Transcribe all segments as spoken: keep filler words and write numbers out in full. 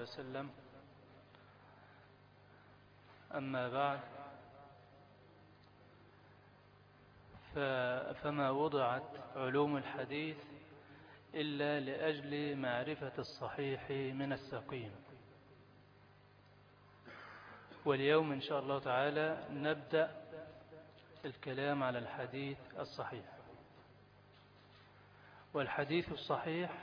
وسلم. أما بعد، فما وضعت علوم الحديث إلا لأجل معرفة الصحيح من السقيم. واليوم إن شاء الله تعالى نبدأ الكلام على الحديث الصحيح. والحديث الصحيح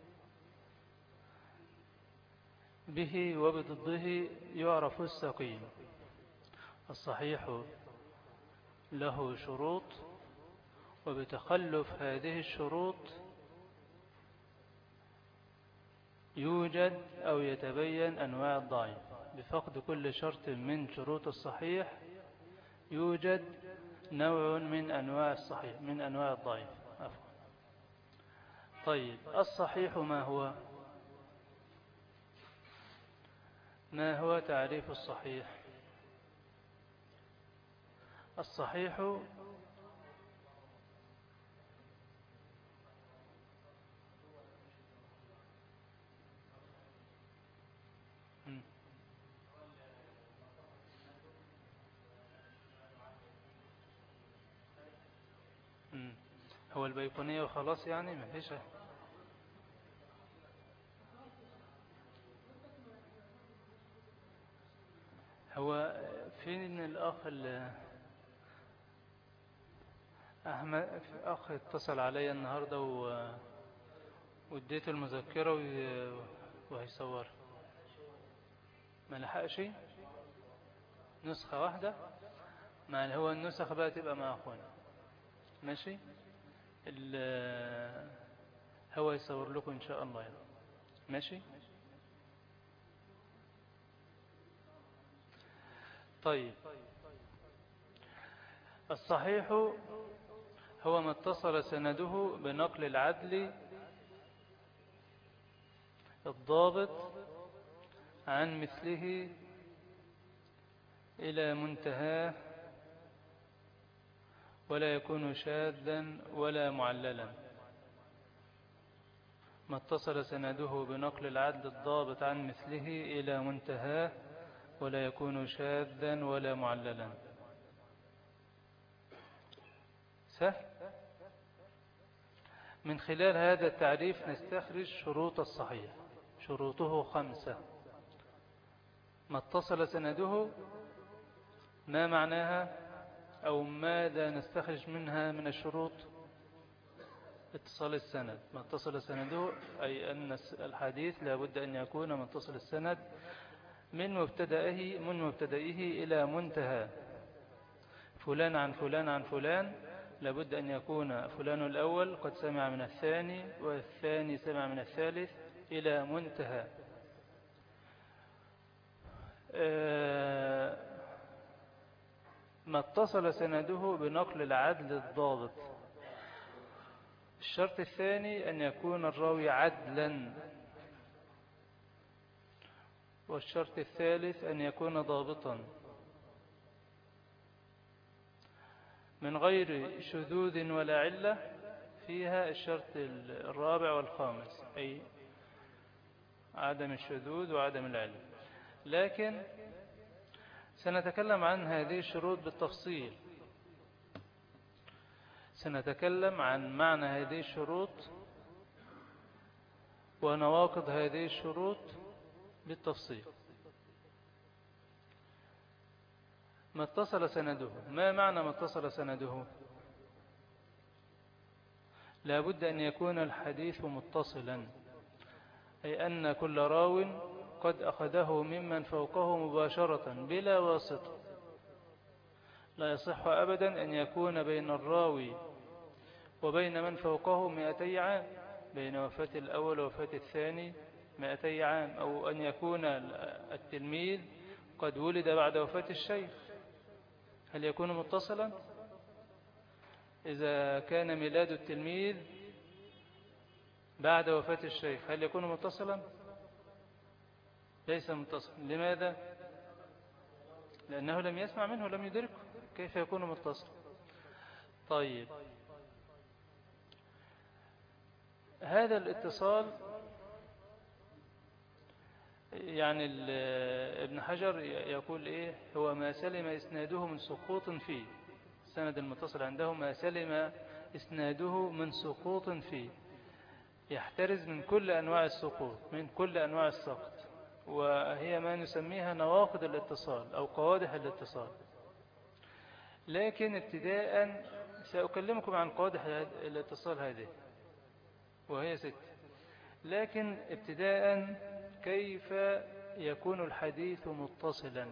به وبضده يعرف السقيم. الصحيح له شروط، وبتخلف هذه الشروط يوجد أو يتبين أنواع الضعيف. بفقد كل شرط من شروط الصحيح يوجد نوع من أنواع الصحيح من أنواع الضعيف. عفوا. طيب، الصحيح ما هو؟ ما هو تعريف الصحيح؟ الصحيح هو البيقونية وخلاص، يعني ما فيش. هو فين الأخ أحمد؟ أخ اتصل علي النهاردة واديته المذكرة وهيصور، ما لحقش نسخة واحدة. ما هو النسخة بقى تبقى مع أخونا، ماشي. هو يصور لكم إن شاء الله يعني. ماشي. طيب، الصحيح هو ما اتصل سنده بنقل العدل الضابط عن مثله إلى منتهاه، ولا يكون شاذا ولا معللا. ما اتصل سنده بنقل العدل الضابط عن مثله إلى منتهاه، ولا يكون شاذا ولا معللا. سهل. من خلال هذا التعريف نستخرج شروط الصحيح. شروطه خمسة. ما اتصل سنده، ما معناها أو ماذا نستخرج منها من الشروط؟ اتصال السند. ما اتصل سنده أي أن الحديث لابد أن يكون متصل السند من مبتدئه من مبتدئه إلى منتهى. فلان عن فلان عن فلان، لابد أن يكون فلان الأول قد سمع من الثاني، والثاني سمع من الثالث إلى منتهى. ما اتصل سنده بنقل العدل الضابط. الشرط الثاني أن يكون الراوي عدلا، والشرط الثالث أن يكون ضابطا من غير شذوذ ولا علة فيها. الشرط الرابع والخامس أي عدم الشذوذ وعدم العلة. لكن سنتكلم عن هذه الشروط بالتفصيل. سنتكلم عن معنى هذه الشروط ونواقض هذه الشروط بالتفصيل. ما اتصل سنده. ما معنى ما اتصل سنده؟ لا بد أن يكون الحديث متصلا، أي أن كل راو قد أخذه ممن فوقه مباشرة بلا واسطة. لا يصح أبدا أن يكون بين الراوي وبين من فوقه مئتي عام، بين وفاة الأول ووفاة الثاني مئتي عام، أو أن يكون التلميذ قد ولد بعد وفاة الشيخ. هل يكون متصلا؟ إذا كان ميلاد التلميذ بعد وفاة الشيخ هل يكون متصلا؟ ليس متصلا. لماذا؟ لأنه لم يسمع منه ولم يدركه، كيف يكون متصلا؟ طيب، هذا الاتصال يعني ابن حجر يقول إيه هو ما سلم إسناده من سقوط فيه، السند المتصل عنده ما سلم إسناده من سقوط فيه، يحترز من كل أنواع السقوط، من كل أنواع السقط، وهي ما نسميها نواقض الاتصال أو قوادح الاتصال. لكن ابتداء سأكلمكم عن قوادح الاتصال هذه وهي ست. لكن ابتداء كيف يكون الحديث متصلا؟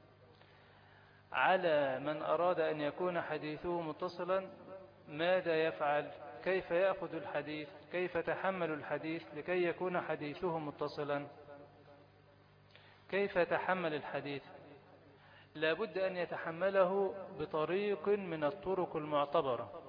على من أراد أن يكون حديثه متصلا ماذا يفعل؟ كيف يأخذ الحديث؟ كيف تحمل الحديث لكي يكون حديثه متصلا؟ كيف يتحمل الحديث؟ لابد أن يتحمله بطريق من الطرق المعتبرة.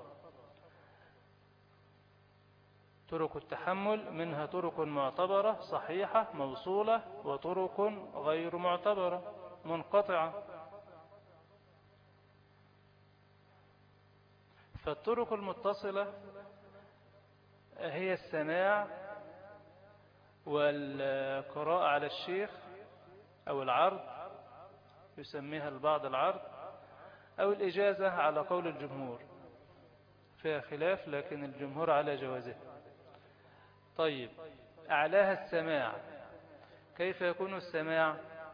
طرق التحمل منها طرق معتبرة صحيحة موصولة، وطرق غير معتبرة منقطعة. فالطرق المتصلة هي السماع والقراءة على الشيخ أو العرض، يسميها البعض العرض، أو الإجازة على قول الجمهور، فيها خلاف لكن الجمهور على جوازه. طيب أعلاها السماع. كيف يكون السماع؟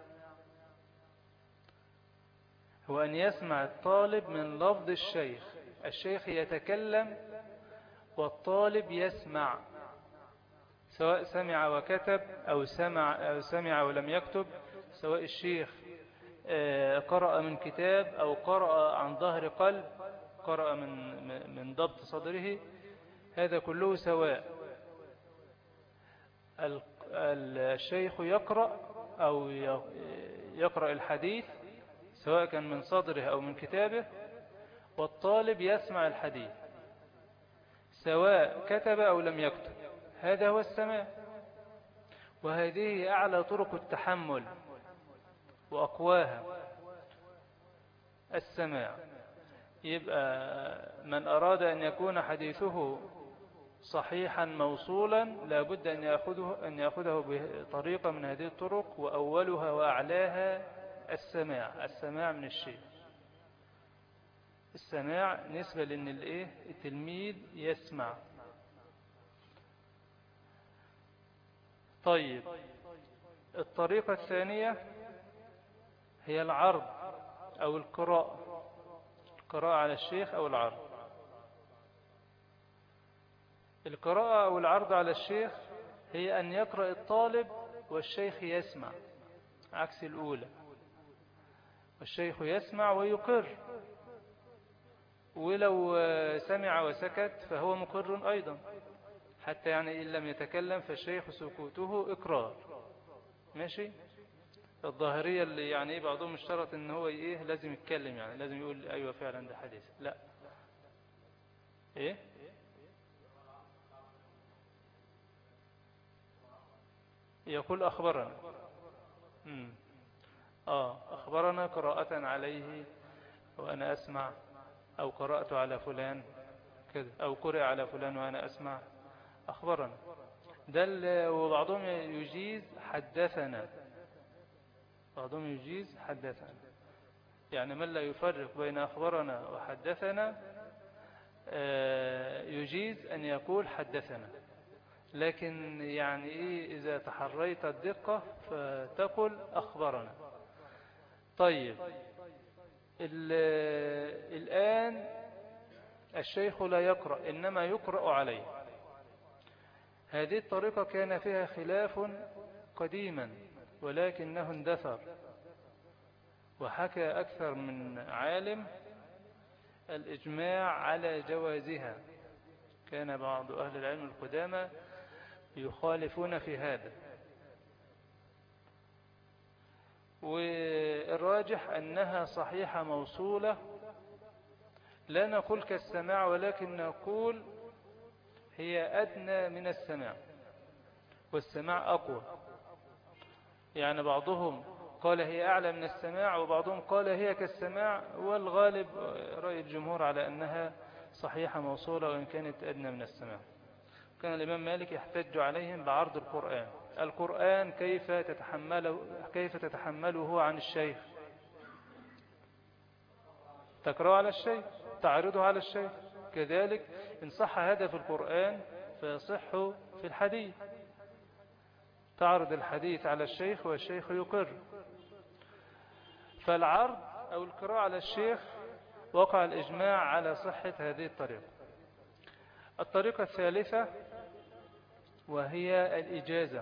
هو أن يسمع الطالب من لفظ الشيخ، الشيخ يتكلم والطالب يسمع، سواء سمع وكتب أو سمع, أو سمع ولم يكتب، سواء الشيخ قرأ من كتاب أو قرأ عن ظهر قلب، قرأ من, من ضبط صدره، هذا كله سواء. الشيخ يقرأ أو يقرأ الحديث سواء كان من صدره أو من كتابه، والطالب يسمع الحديث سواء كتب أو لم يكتب، هذا هو السماع. وهذه أعلى طرق التحمل وأقواها السماع. يبقى من أراد أن يكون حديثه صحيحا موصولا لابد أن يأخذه, أن يأخذه بطريقة من هذه الطرق، وأولها وأعلاها السماع. السماع من الشيء، السماع نسبة لأن الإيه التلميذ يسمع. طيب الطريقة الثانية هي العرض أو القراءة، القراءة على الشيخ أو العرض. القراءة أو العرض على الشيخ هي أن يقرأ الطالب والشيخ يسمع، عكس الأولى، والشيخ يسمع ويقر، ولو سمع وسكت فهو مقر أيضا، حتى يعني إن لم يتكلم فالشيخ سكوته إقرار. ماشي. الظاهرية اللي يعني إيه بعضهم اشترط إن هو إيه لازم يتكلم، يعني لازم يقول أيوة فعلا ده حديث، لا. إيه يقول أخبرنا. مم. آه أخبرنا قراءة عليه وأنا أسمع، أو قرأت على فلان كذا، أو قرأ على فلان وأنا أسمع، أخبرنا. ده وبعضهم يجيز حدثنا، بعضهم يجيز حدثنا، يعني من لا يفرق بين أخبرنا وحدثنا يجيز أن يقول حدثنا. لكن يعني إيه إذا تحريت الدقة فتقول أخبرنا. طيب الآن الشيخ لا يقرأ إنما يقرأ عليه. هذه الطريقة كان فيها خلاف قديما ولكنه اندثر، وحكى أكثر من عالم الإجماع على جوازها. كان بعض أهل العلم القدامى يخالفون في هذا، والراجح أنها صحيحة موصولة، لا نقول كالسماع ولكن نقول هي أدنى من السماع، والسماع أقوى. يعني بعضهم قال هي أعلى من السماع، وبعضهم قال هي كالسماع، والغالب رأي الجمهور على أنها صحيحة موصولة وإن كانت أدنى من السماع. كان الإمام مالك يحتج عليهم بعرض القرآن، القرآن كيف تتحمله, كيف تتحمله عن الشيخ؟ تقرأ على الشيخ، تعرضه على الشيخ. كذلك إن صح هذا في القرآن فيصح في الحديث، تعرض الحديث على الشيخ والشيخ يقر. فالعرض أو القراءة على الشيخ وقع الإجماع على صحة هذه الطريقة. الطريقة الثالثة وهي الإجازة.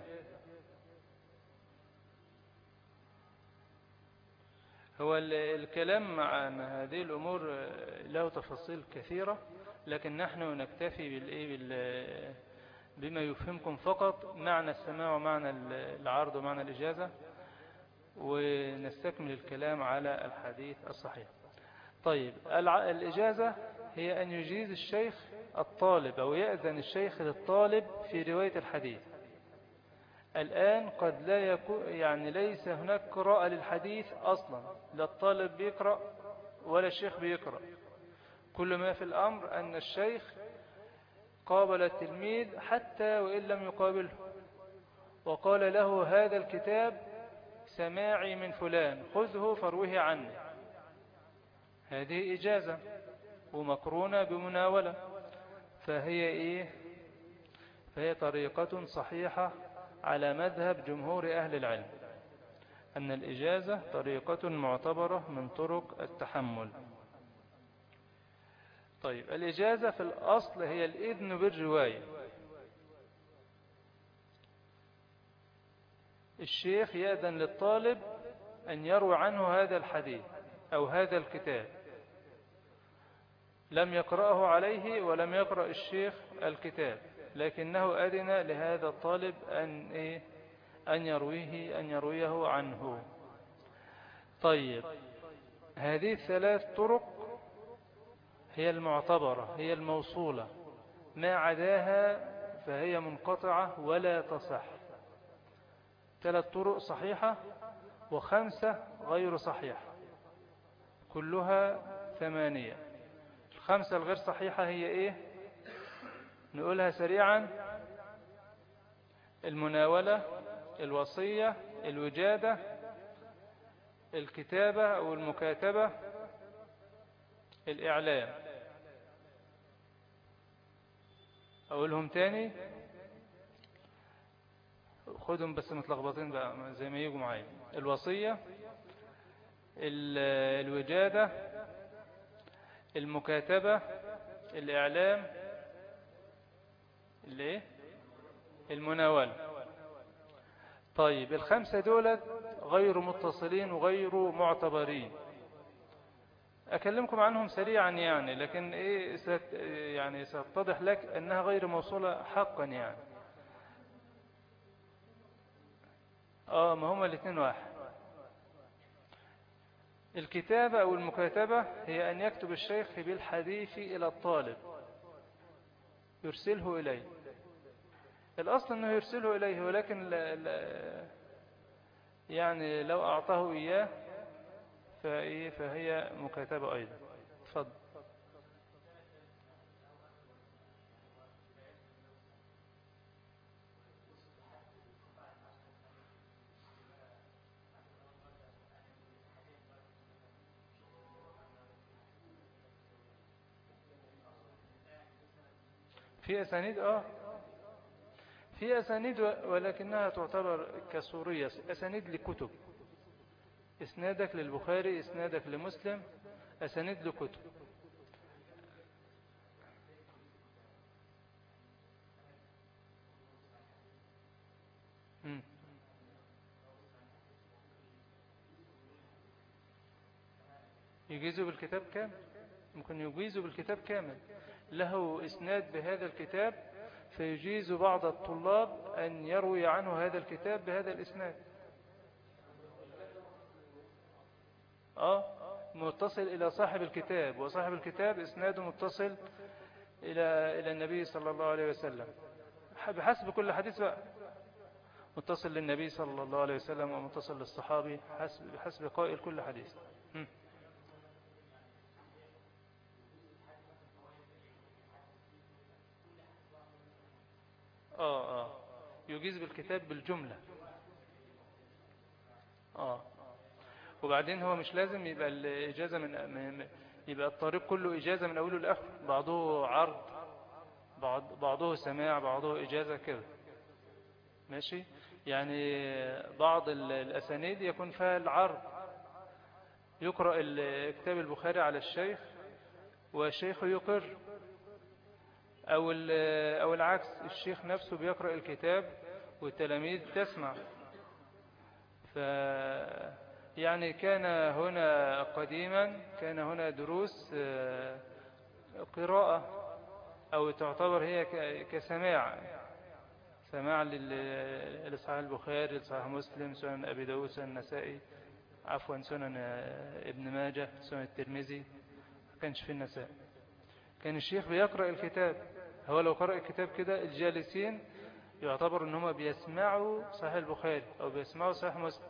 هو الكلام عن هذه الأمور له تفاصيل كثيرة، لكن نحن نكتفي بالإيه بما يفهمكم فقط معنى السماع ومعنى العرض ومعنى الإجازة، ونستكمل الكلام على الحديث الصحيح. طيب، الإجازة هي أن يجيز الشيخ الطالب أو يأذن الشيخ للطالب في رواية الحديث. الآن قد لا يكون يعني ليس هناك قراءة للحديث أصلا، لا الطالب بيقرأ ولا الشيخ بيقرأ. كل ما في الأمر أن الشيخ قابل التلميذ حتى وإن لم يقابله، وقال له هذا الكتاب سماعي من فلان، خذه فاروه عني. هذه إجازة ومقرونة بمناولة، فهي إيه؟ فهي طريقة صحيحة على مذهب جمهور أهل العلم، أن الإجازة طريقة معتبرة من طرق التحمل. طيب، الإجازة في الأصل هي الإذن بالرواية. الشيخ يأذن للطالب أن يروي عنه هذا الحديث أو هذا الكتاب، لم يقرأه عليه ولم يقرأ الشيخ الكتاب، لكنه أذن لهذا الطالب أن إيه؟ أن يرويه أن يرويه عنه. طيب، هذه الثلاث طرق هي المعتبرة، هي الموصولة، ما عداها فهي منقطعة ولا تصح. ثلاث طرق صحيحة وخمسة غير صحيحة، كلها ثمانية. الخمسة الغير صحيحة هي إيه؟ نقولها سريعا: المناولة، الوصية، الوجادة، الكتابة أو المكاتبة، الإعلام. أقولهم تاني، خدهم بس متلخبطين بقى زي ما يجوا معايا: الوصية، الوجادة، المكاتبة، الإعلام، الايه؟ المناولة. طيب، الخمسة دولت غير متصلين وغير معتبرين. أكلمكم عنهم سريعا يعني، لكن إيه ست يعني ستتضح لك أنها غير موصولة حقا يعني. آه ما هما الاثنين واحد. الكتابة أو المكاتبة هي أن يكتب الشيخ بالحديث إلى الطالب يرسله إليه. الأصل أنه يرسله إليه، ولكن لا لا يعني لو أعطاه إياه فإيه فهي مكاتبة أيضا. تفضل. في أسانيد آه في أسانيد ولكنها تعتبر كسورية، أسانيد لكتب. إسنادك للبخاري، إسنادك لمسلم، أسانيد لكتب. يجيزوا بالكتاب كامل، ممكن يجيزوا بالكتاب كامل، له إسناد بهذا الكتاب، فيجيز بعض الطلاب أن يروي عنه هذا الكتاب بهذا الإسناد. آه متصل إلى صاحب الكتاب، وصاحب الكتاب إسناده متصل إلى إلى النبي صلى الله عليه وسلم، بحسب كل حديث بقى، متصل للنبي صلى الله عليه وسلم ومتصل للصحابي، حسب بحسب قائل كل حديث. م. آه آه يجيز بالكتاب بالجملة. آه وبعدين هو مش لازم يبقى الإجازة من يبقى الطريق كله إجازة من أوله لآخره، بعضه عرض، بعض بعضه سماع، بعضه إجازة كده. ماشي. يعني بعض الأسانيد يكون فيها العرض، يقرأ كتاب البخاري على الشيخ والشيخ يقر، أو أو العكس، الشيخ نفسه بيقرأ الكتاب والتلاميذ تسمع. ف يعني كان هنا قديما كان هنا دروس قراءة، أو تعتبر هي كسماع، سماع لصحيح البخاري، لصحيح مسلم، سنن أبي داود، سنن النسائي، عفوا سنن ابن ماجه، سنن الترمذي، ما كانش في النسائي. كان الشيخ بيقرأ الكتاب، هو لو قرأ الكتاب كده الجالسين يعتبر ان هم بيسمعوا صحيح البخاري أو بيسمعوا صحيح مسلم.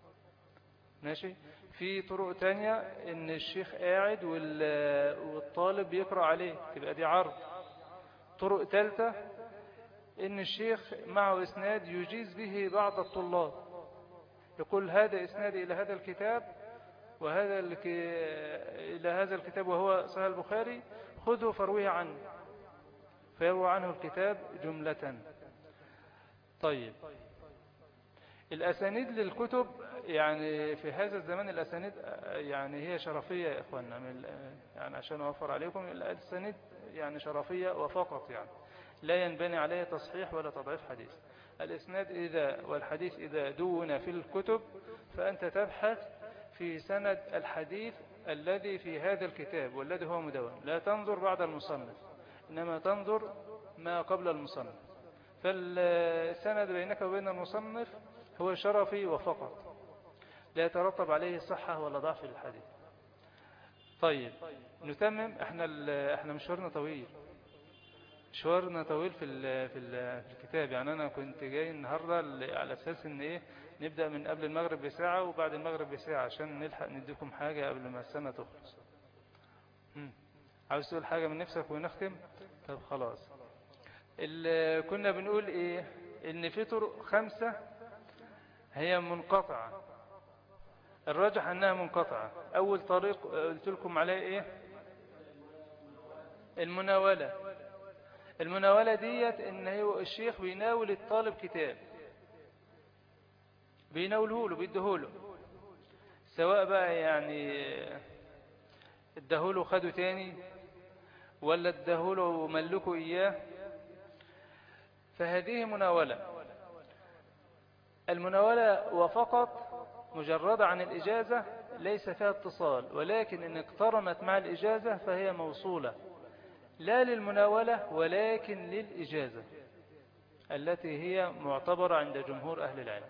ماشي. في طرق تانية ان الشيخ قاعد والطالب بيقرأ عليه، تبقى دي عرض. طرق ثالثة ان الشيخ معه اسناد يجيز به بعض الطلاب، يقول هذا اسناد الى هذا الكتاب وهذا الى هذا الكتاب وهو صحيح البخاري، خذه فرويه عنه، فيروى عنه الكتاب جملة. طيب الأسانيد للكتب، يعني في هذا الزمان الأسانيد يعني هي شرفية يا إخواننا، يعني عشان أوفر عليكم، الأسانيد يعني شرفية وفقط، يعني لا ينبني عليه تصحيح ولا تضعيف حديث. الإسناد إذا والحديث إذا دون في الكتب فأنت تبحث في سند الحديث الذي في هذا الكتاب والذي هو مدون، لا تنظر بعد المصنف، إنما تنظر ما قبل المصنف. فالسند بينك وبين المصنف هو شرفي وفقط، لا يترتب عليه صحة ولا ضعف للحديث. طيب نتمم. احنا احنا مشوارنا طويل، مشوارنا طويل في ال في, ال في الكتاب. يعني انا كنت جاي النهارده على اساس ان ايه نبدا من قبل المغرب بساعه وبعد المغرب بساعه عشان نلحق نديكم حاجه قبل ما السنه تخلص. عاوز تقول حاجه من نفسك ونختم؟ طب خلاص. اللي كنا بنقول ايه، ان في طرق خمسه هي منقطعه، الراجح انها منقطعه. اول طريق قلت لكم عليه ايه؟ المناوله. المناولة ديت ان هو الشيخ بيناول الطالب كتاب، بيناوله له، بيديهوله، سواء بقى يعني اداهوله خده تاني ولا اداهوله وملكه اياه، فهذه مناولة. المناولة وفقط مجردة عن الإجازة ليس فيها اتصال، ولكن إن اقترنت مع الإجازة فهي موصولة، لا للمناولة ولكن للإجازة التي هي معتبرة عند جمهور أهل العلم.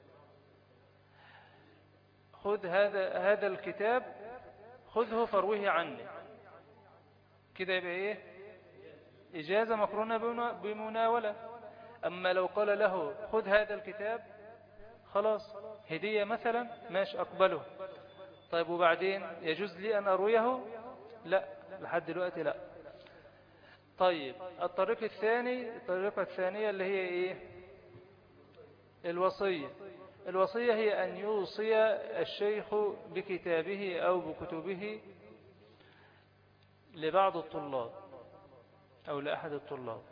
خذ هذا هذا الكتاب، خذه فرويه عني، كده يبقى إيه؟ إجازة مقرونة بمناولة. أما لو قال له خذ هذا الكتاب، خلاص هدية مثلا، ماشي أقبله. طيب وبعدين يجوز لي أن أرويه؟ لا، لحد دلوقتي لا. طيب الطريق الثاني، الطريقة الثانية اللي هي إيه؟ الوصية. الوصية هي أن يوصي الشيخ بكتابه أو بكتبه لبعض الطلاب أو لأحد الطلاب،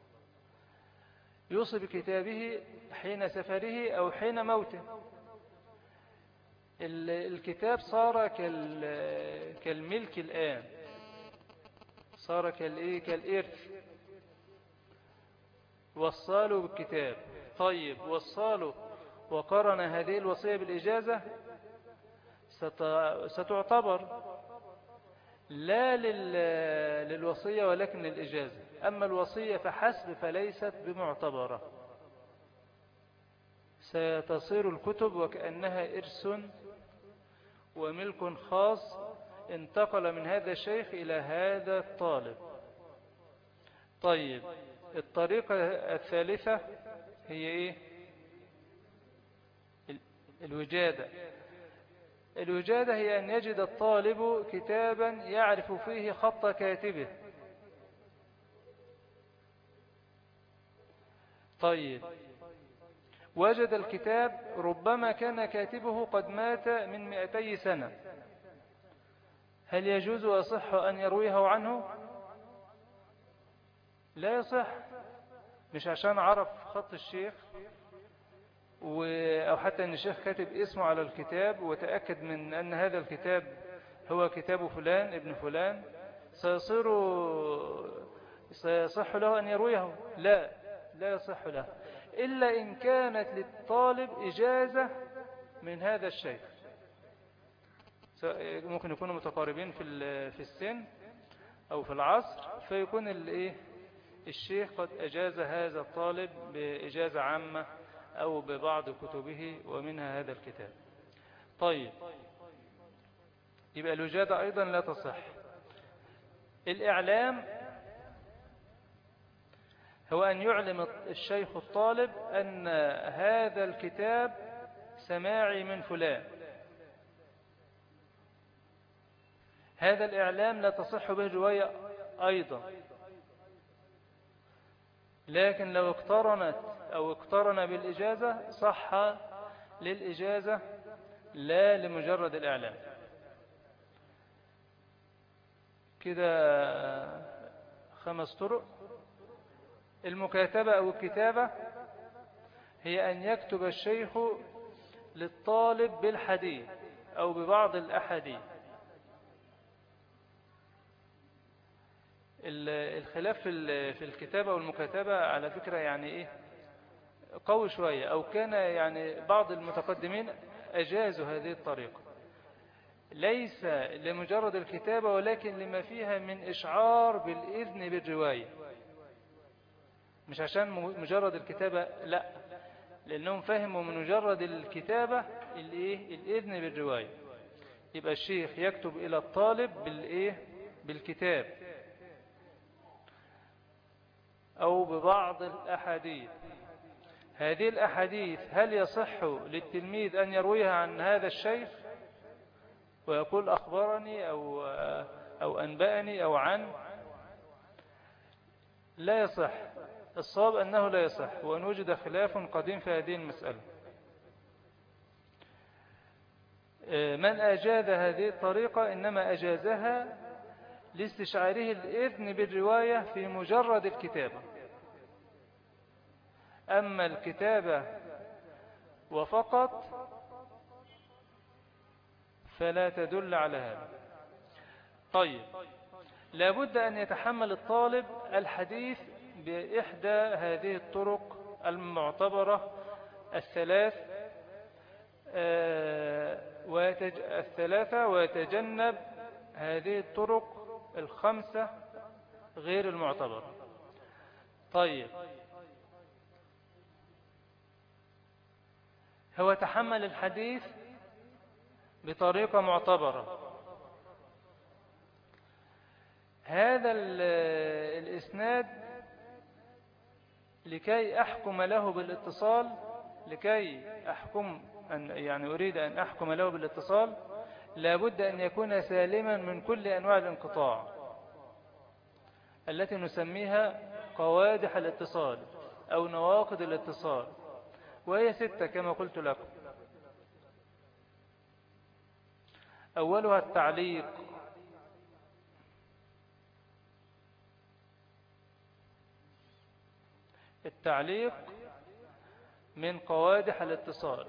يوصي بكتابه حين سفره أو حين موته. الكتاب صار كالملك الآن، صار كالإيه؟ كالإرث. وصاله بالكتاب. طيب وصاله وقرن هذه الوصية بالإجازة، ستعتبر لا للوصية ولكن للإجازة. أما الوصية فحسب فليست بمعتبرة، ستصير الكتب وكأنها إرث وملك خاص انتقل من هذا الشيخ إلى هذا الطالب. طيب الطريقة الثالثة هي إيه؟ الوجادة. الوجادة هي أن يجد الطالب كتابا يعرف فيه خط كاتبه. طيب وجد الكتاب ربما كان كاتبه قد مات من مئتي سنة، هل يجوز ويصح أن يرويه عنه؟ لا يصح. مش عشان عرف خط الشيخ و... أو حتى أن الشيخ كاتب اسمه على الكتاب وتأكد من أن هذا الكتاب هو كتاب فلان ابن فلان سيصير سيصح له أن يرويه. لا لا يصح له إلا إن كانت للطالب إجازة من هذا الشيخ، ممكن يكونوا متقاربين في في السن أو في العصر، فيكون الإيه الشيخ قد أجاز هذا الطالب بإجازة عامة أو ببعض كتبه ومنها هذا الكتاب. طيب، يبقى الوجادة أيضا لا تصح. الإعلام هو أن يعلم الشيخ الطالب أن هذا الكتاب سماعي من فلان. هذا الإعلام لا تصح به رواية أيضا، لكن لو اقترنت أو اقترن بالإجازة صح للإجازة لا لمجرد الإعلام. كده خمس طرق. المكاتبة أو الكتابة هي أن يكتب الشيخ للطالب بالحديث أو ببعض الأحاديث. الخلاف في الكتابة والمكاتبة على فكرة يعني إيه قوي شوية، أو كان يعني بعض المتقدمين أجازوا هذه الطريقة، ليس لمجرد الكتابة ولكن لما فيها من إشعار بالإذن بالرواية، مش عشان مجرد الكتابة، لا، لأنهم فهموا من مجرد الكتابة الإيه الإذن بالرواية. يبقى الشيخ يكتب إلى الطالب بالإيه بالكتاب أو ببعض الأحاديث. هذه الأحاديث هل يصح للتلميذ أن يرويها عن هذا الشيخ ويقول أخبرني أو, أو أنبأني أو عن؟ لا يصح. الصواب أنه لا يصح، وأن وجد خلاف قديم في هذه المسألة. من أجاز هذه الطريقة إنما أجازها لاستشعاره الإذن بالرواية في مجرد الكتابة، أما الكتابة وفقط فلا تدل على هذا. طيب، لابد أن يتحمل الطالب الحديث بإحدى هذه الطرق المعتبرة الثلاث الثلاثة ويتجنب هذه الطرق الخمسة غير المعتبرة. طيب، هو تحمل الحديث بطريقة معتبرة. هذا الإسناد لكي أحكم له بالاتصال، لكي أحكم أن يعني أريد أن أحكم له بالاتصال لابد أن يكون سالما من كل أنواع الانقطاع التي نسميها قوادح الاتصال أو نواقض الاتصال، وهي ستة كما قلت لكم. أولها التعليق، التعليق من قوادح الاتصال،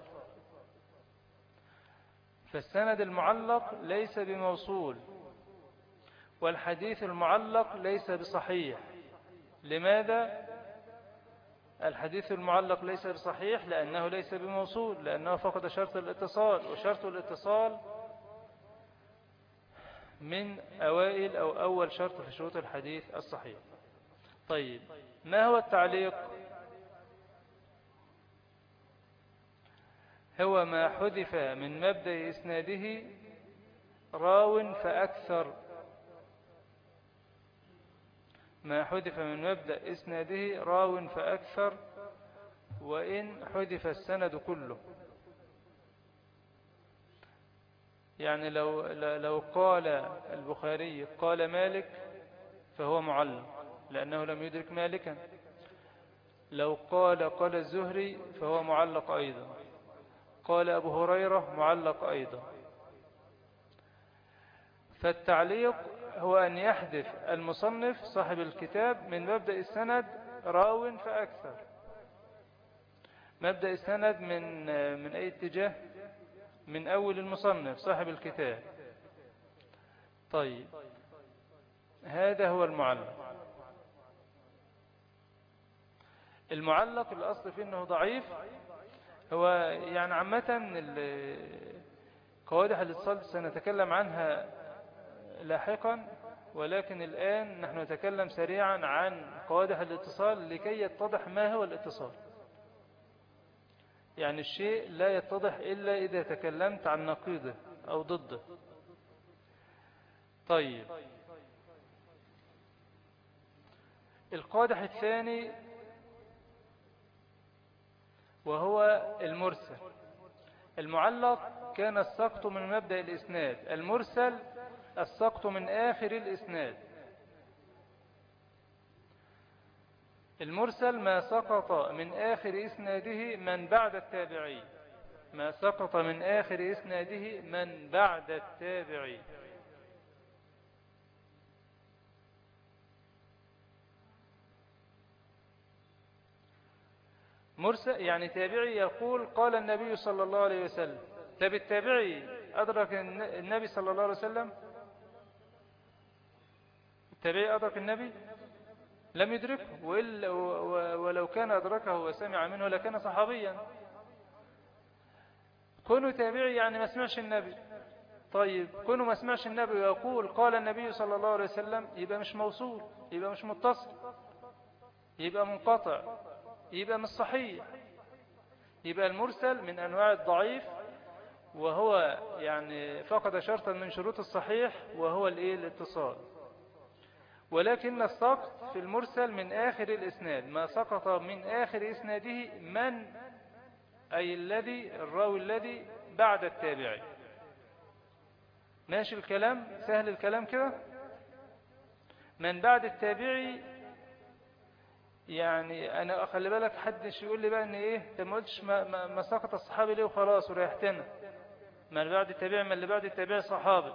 فالسند المعلق ليس بموصول والحديث المعلق ليس بصحيح. لماذا الحديث المعلق ليس بصحيح؟ لأنه ليس بموصول، لأنه فقد شرط الاتصال، وشرط الاتصال من أوائل أو أول شرط في شروط الحديث الصحيح. طيب، ما هو التعليق؟ هو ما حذف من مبدأ إسناده راو فأكثر، ما حذف من مبدأ إسناده راو فأكثر وإن حذف السند كله. يعني لو, لو قال البخاري قال مالك فهو معلق لأنه لم يدرك مالكا، لو قال قال الزهري فهو معلق أيضا، قال أبو هريرة معلق أيضا. فالتعليق هو أن يحذف المصنف صاحب الكتاب من مبدأ السند راو فأكثر. مبدأ السند من من أي اتجاه؟ من أول المصنف صاحب الكتاب. طيب هذا هو المعلق. المعلق الأصل فيه أنه ضعيف. هو يعني عامة قواعد الاتصال سنتكلم عنها لاحقا، ولكن الآن نحن نتكلم سريعا عن قواعد الاتصال لكي يتضح ما هو الاتصال. يعني الشيء لا يتضح إلا إذا تكلمت عن نقيضه أو ضده. طيب القادح الثاني وهو المرسل. المعلق كان السقط من مبدأ الإسناد، المرسل السقط من آخر الإسناد. المرسل ما سقط من آخر إسناده من بعد التابعي، ما سقط من آخر إسناده من بعد التابعي. مرسل يعني تابعي يقول قال النبي صلى الله عليه وسلم. طب التابعي أدرك النبي صلى الله عليه وسلم؟ التابعي أدرك النبي؟ لم يدركه، وإلا ولو كان أدركه وسمع منه لكان صحابيا. كونه تابعي يعني ما سمعش النبي. طيب كونه ما سمعش النبي ويقول قال النبي صلى الله عليه وسلم، يبقى مش موصول، يبقى مش متصل، يبقى منقطع، يبقى مش صحيح. يبقى المرسل من أنواع الضعيف، وهو يعني فقد شرطا من شروط الصحيح وهو الايه الاتصال. ولكن السقط في المرسل من آخر الإسناد، ما سقط من آخر إسناده من أي الذي الراوي الذي بعد التابعي. ماشي الكلام؟ سهل الكلام كده. من بعد التابعي يعني أنا أخلي بالك حدش يقول لي بقى إن إيه أنت ما قلتش ما, ما, ما سقط الصحابي ليه وخلاص وريحتنا. من بعد التابعي من اللي بعد التابعي صحابي.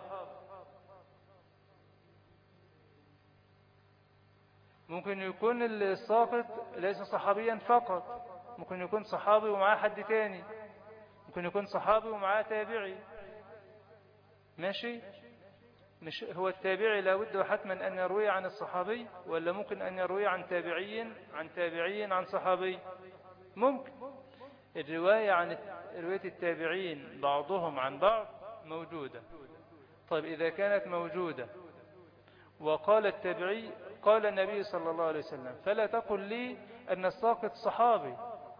ممكن يكون الساقط ليس صحابيا فقط، ممكن يكون صحابي ومعاه حد تاني، ممكن يكون صحابي ومعاه تابعي. ماشي. مش هو التابعي لابد حتما أن يروي عن الصحابي، ولا ممكن أن يروي عن تابعي عن تابعي عن صحابي؟ ممكن. الرواية عن رواية التابعين بعضهم عن بعض موجودة. طيب إذا كانت موجودة وقال التابعي قال النبي صلى الله عليه وسلم، فلا تقل لي أن الساقط صحابي.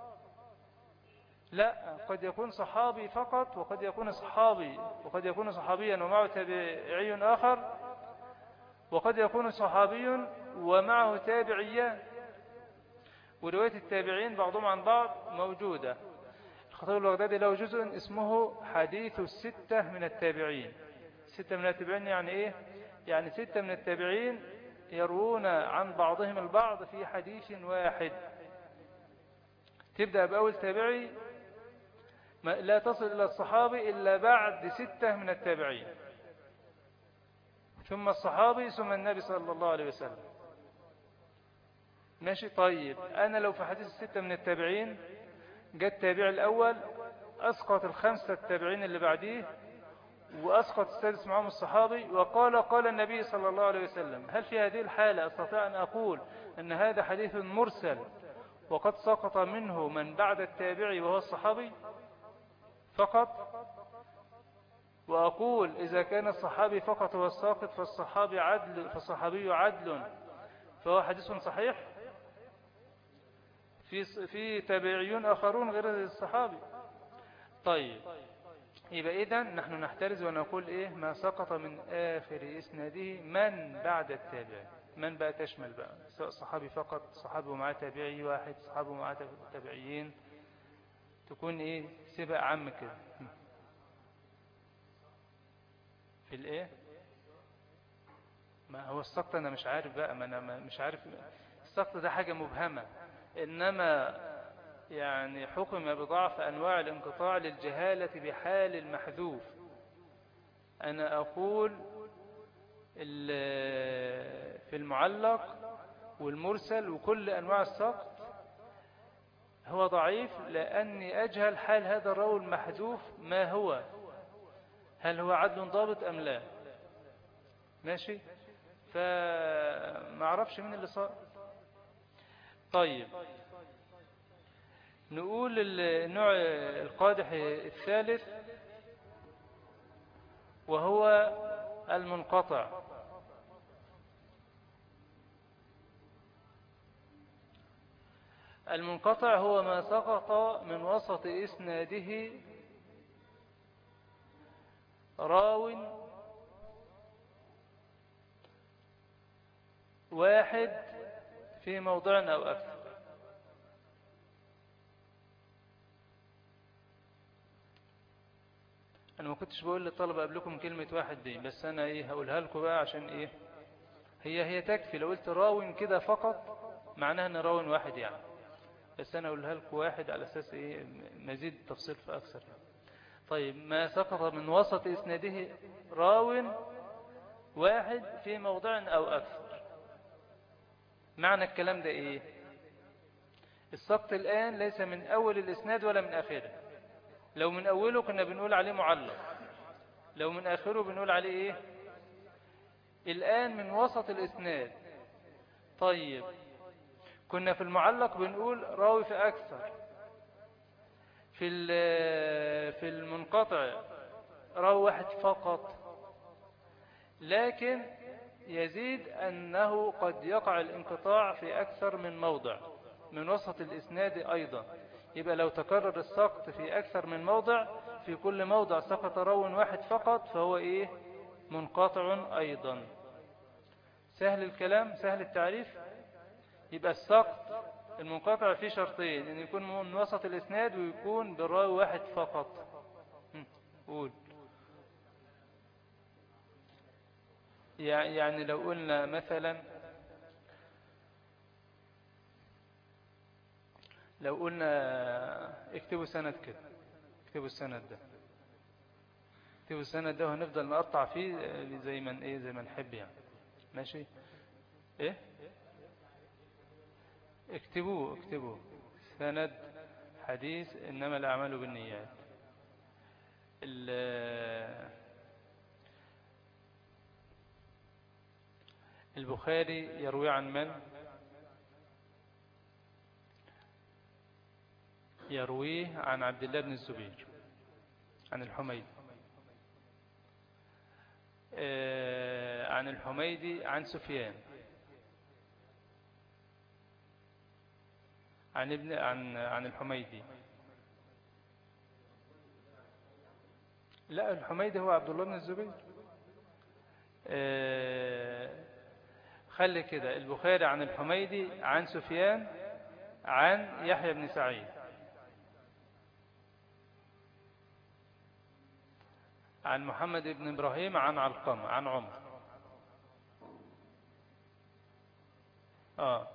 لا، قد يكون صحابي فقط، وقد يكون صحابي وقد يكون صحابيا ومعه تابعي آخر، وقد يكون صحابي ومعه تابعيان. ورواية التابعين بعضهم عن بعض موجودة. الخطيب البغدادي له جزء اسمه حديث الستة من التابعين. ستة من التابعين يعني إيه؟ يعني ستة من التابعين يروون عن بعضهم البعض في حديث واحد. تبدأ بأول تابعي لا تصل إلى الصحابي إلا بعد ستة من التابعين، ثم الصحابي ثم النبي صلى الله عليه وسلم. ماشي. طيب أنا لو في حديث الستة من التابعين جاء التابع الأول أسقط الخمسة التابعين اللي بعديه وأسقط السادس معهم الصحابي وقال قال النبي صلى الله عليه وسلم، هل في هذه الحالة أستطيع أن أقول أن هذا حديث مرسل وقد سقط منه من بعد التابعي وهو الصحابي فقط؟ وأقول إذا كان الصحابي فقط هو الساقط فالصحابي عدل فالصحابي عدل فهو حديث صحيح؟ في في تابعيون آخرون غير الصحابي. طيب يبقى إذن نحن نحترز ونقول إيه ما سقط من آخر إسناده من بعد التابعي. من بقى تشمل بقى سواء صحابي فقط، صحابي ومعاه تابعي واحد، صحابي ومعاه تابعيين، تكون إيه سبق عام كده في الإيه. ما هو السقط أنا مش عارف بقى، ما أنا مش عارف. السقط ده حاجة مبهمة. إنما يعني حكم بضعف أنواع الانقطاع للجهالة بحال المحذوف. أنا أقول في المعلق والمرسل وكل أنواع السقط هو ضعيف لأني أجهل حال هذا الراوي المحذوف ما هو، هل هو عدل ضابط أم لا. ماشي، فما أعرفش من اللي صار. طيب نقول النوع القادح الثالث وهو المنقطع. المنقطع هو ما سقط من وسط إسناده راو واحد في موضع أو أكثر. أنا ما كنتش بقول للطلبة قبلكم كلمة واحد دي، بس أنا إيه هقولها لكم بقى عشان إيه هي هي تكفي. لو قلت راو كده فقط معناها أن راو واحد يعني، بس أنا أقولها لكم واحد على أساس إيه مزيد تفصيل في أكثر يعني. طيب ما سقط من وسط إسناده راو واحد في موضع أو أكثر. معنى الكلام ده إيه؟ السقط الآن ليس من أول الإسناد ولا من آخره. لو من أوله كنا بنقول عليه معلق، لو من آخره بنقول عليه إيه؟ الآن من وسط الإسناد. طيب كنا في المعلق بنقول راوي في أكثر، في في المنقطع راوي واحد فقط، لكن يزيد أنه قد يقع الانقطاع في أكثر من موضع من وسط الإسناد أيضا. يبقى لو تكرر السقط في أكثر من موضع، في كل موضع سقط راو واحد فقط، فهو إيه؟ منقطع أيضا. سهل الكلام، سهل التعريف. يبقى السقط المنقطع فيه شرطين، أن يكون من وسط الإسناد ويكون بالراوي واحد فقط. قول. يعني لو قلنا مثلا لو قلنا اكتبوا سند كده، اكتبوا السند ده، اكتبوا السند ده وهنفضل نقطع فيه زي ما ايه زي ما نحب يعني. ماشي ايه اكتبوه اكتبوه سند حديث إنما الأعمال بالنيات. البخاري يروي عن من؟ يرويه عن عبد الله بن الزبير عن الحميدي، عن الحميدي عن سفيان عن ابن عن عن الحميدي. لا، الحميدي هو عبد الله بن الزبير. خلي كده البخاري عن الحميدي عن سفيان عن يحيى بن سعيد عن محمد بن إبراهيم عن علقمة عن عمر. آه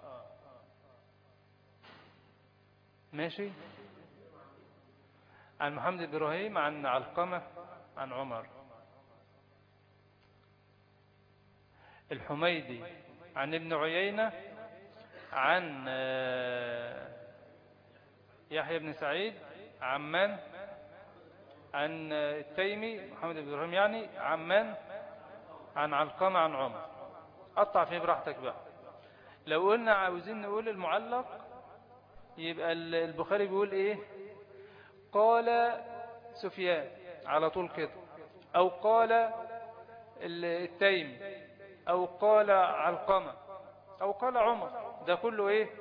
ماشي، عن محمد بن إبراهيم عن علقمة عن عمر. الحميدي عن ابن عيينة عن يحيى بن سعيد عن من؟ عن التيمي محمد بن إبراهيم يعني عن من؟ عن علقمة عن عمر. قطع فيه براحتك بقى. لو قلنا عاوزين نقول المعلق يبقى البخاري بيقول ايه؟ قال سفيان على طول كده، او قال التيمي، او قال علقمة، او قال عمر. ده كله ايه؟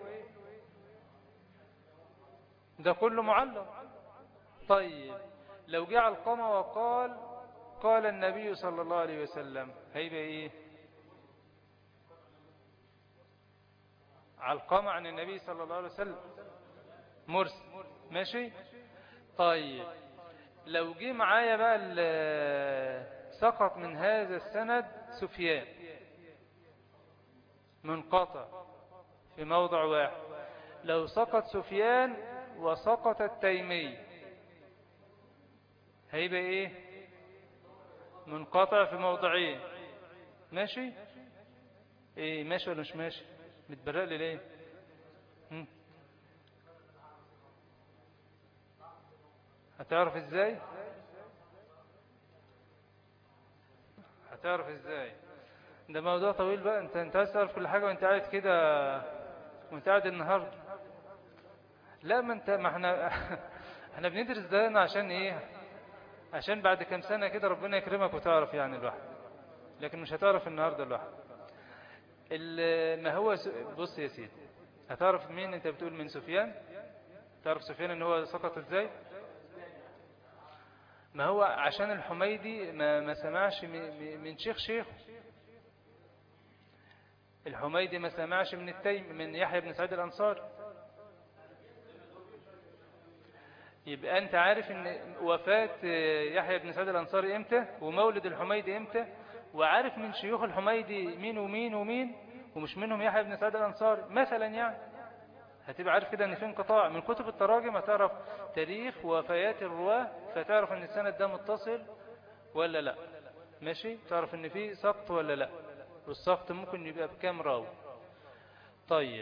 ده كله معلق. طيب لو جاء علقمة وقال قال النبي صلى الله عليه وسلم هيبقى ايه؟ علقمة عن النبي صلى الله عليه وسلم مرسل. ماشي. طيب لو جه معايا بقى سقط من هذا السند سفيان منقطع في موضع واحد، لو سقط سفيان وسقط التيمي هيبقى ايه؟ منقطع في موضعين. ماشي؟ ايه ماشي ولا مش ماشي؟ متبرق لي ليه؟ هم؟ هتعرف ازاي؟ هتعرف ازاي؟ ده موضوع طويل بقى. انت انت عايز تعرف كل حاجة وانت قاعد كده وانت قاعد النهارده. لا ما انت ما احنا احنا بندرس ده عشان ايه؟ عشان بعد كام سنة كده ربنا يكرمك وتعرف يعني الواحد، لكن مش هتعرف النهارده الواحد. ما هو س... بص يا سيدي، هتعرف مين انت بتقول من سفيان؟ تعرف سفيان ان هو سقط ازاي؟ ما هو عشان الحميدي ما, ما سمعش من, من شيخ شيخ. الحميدي ما سمعش من التيم من يحيى بن سعيد الأنصاري. يبقى أنت عارف أن وفاة يحيى بن سعيد الأنصاري إمتى ومولد الحميدي إمتى، وعارف من شيوخ الحميدي مين ومين ومين، ومش منهم يحيى بن سعيد الأنصاري مثلا. يعني هتبقى عارف كده أن في انقطاع من كتب التراجم، هتعرف تاريخ وفيات الرواة فتعرف أن السند ده متصل ولا لا. ماشي؟ تعرف أن في سقط ولا لا، والسقط ممكن يبقى بكام راوي. طيب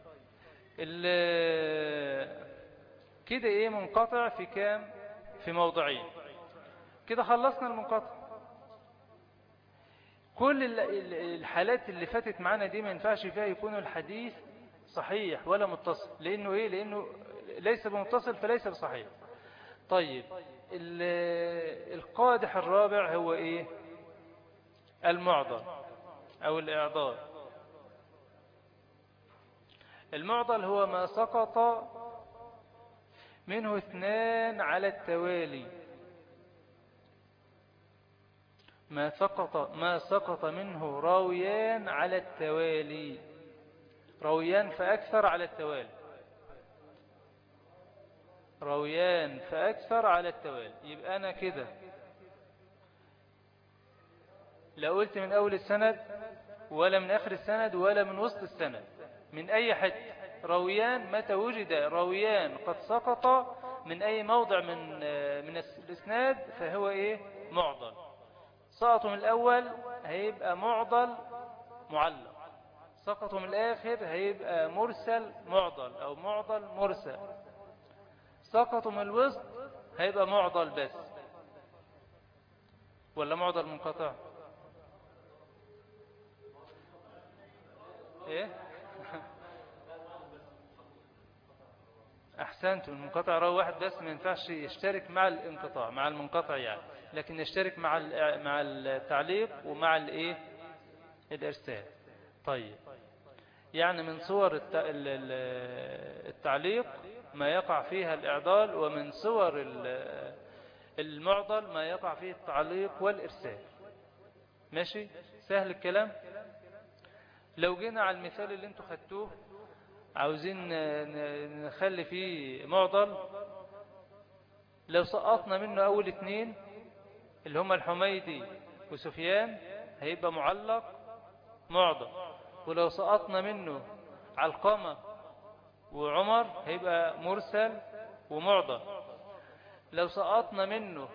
كده ايه منقطع في كام؟ في موضعين. كده خلصنا المنقطع. كل الحالات اللي فاتت معانا دي ما ينفعش فيها يكون الحديث صحيح ولا متصل، لانه ايه؟ لانه ليس بمتصل فليس بصحيح. طيب القادح الرابع هو ايه؟ المعضل او الاعضال. المعضل هو ما سقط منه اثنان على التوالي. ما سقط ما سقط منه راويان على التوالي. راويان فأكثر على التوالي. راويان فأكثر على التوالي. يبقى أنا كده لا قلت من أول السند ولا من آخر السند ولا من وسط السند، من أي حتة. راويان متى وجد راويان قد سقط من أي موضع من من الإسناد فهو إيه؟ معضل. سقطوا من الأول هيبقى معضل معلق، سقطوا من الآخر هيبقى مرسل معضل أو معضل مرسل، سقطوا من الوسط هيبقى معضل بس ولا معضل منقطع؟ إيه؟ أحسنت. المنقطع راوي واحد بس ما ينفعش يشترك مع الانقطاع مع المنقطع يعني، لكن يشترك مع مع التعليق ومع الايه؟ الارسال. طيب يعني من صور التعليق ما يقع فيها الإعضال، ومن صور المعضل ما يقع فيه التعليق والإرسال. ماشي؟ سهل الكلام. لو جينا على المثال اللي انتوا خدتوه عاوزين نخلي فيه معضل، لو سقطنا منه أول اتنين اللي هما الحميدي وسفيان هيبقى معلق معضل، ولو سقطنا منه علقمة وعمر هيبقى مرسل ومعضل. لو سقطنا منه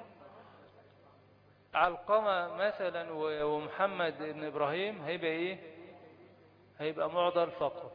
علقمة مثلا ومحمد بن إبراهيم هيبقى إيه؟ هيبقى معضل فقط.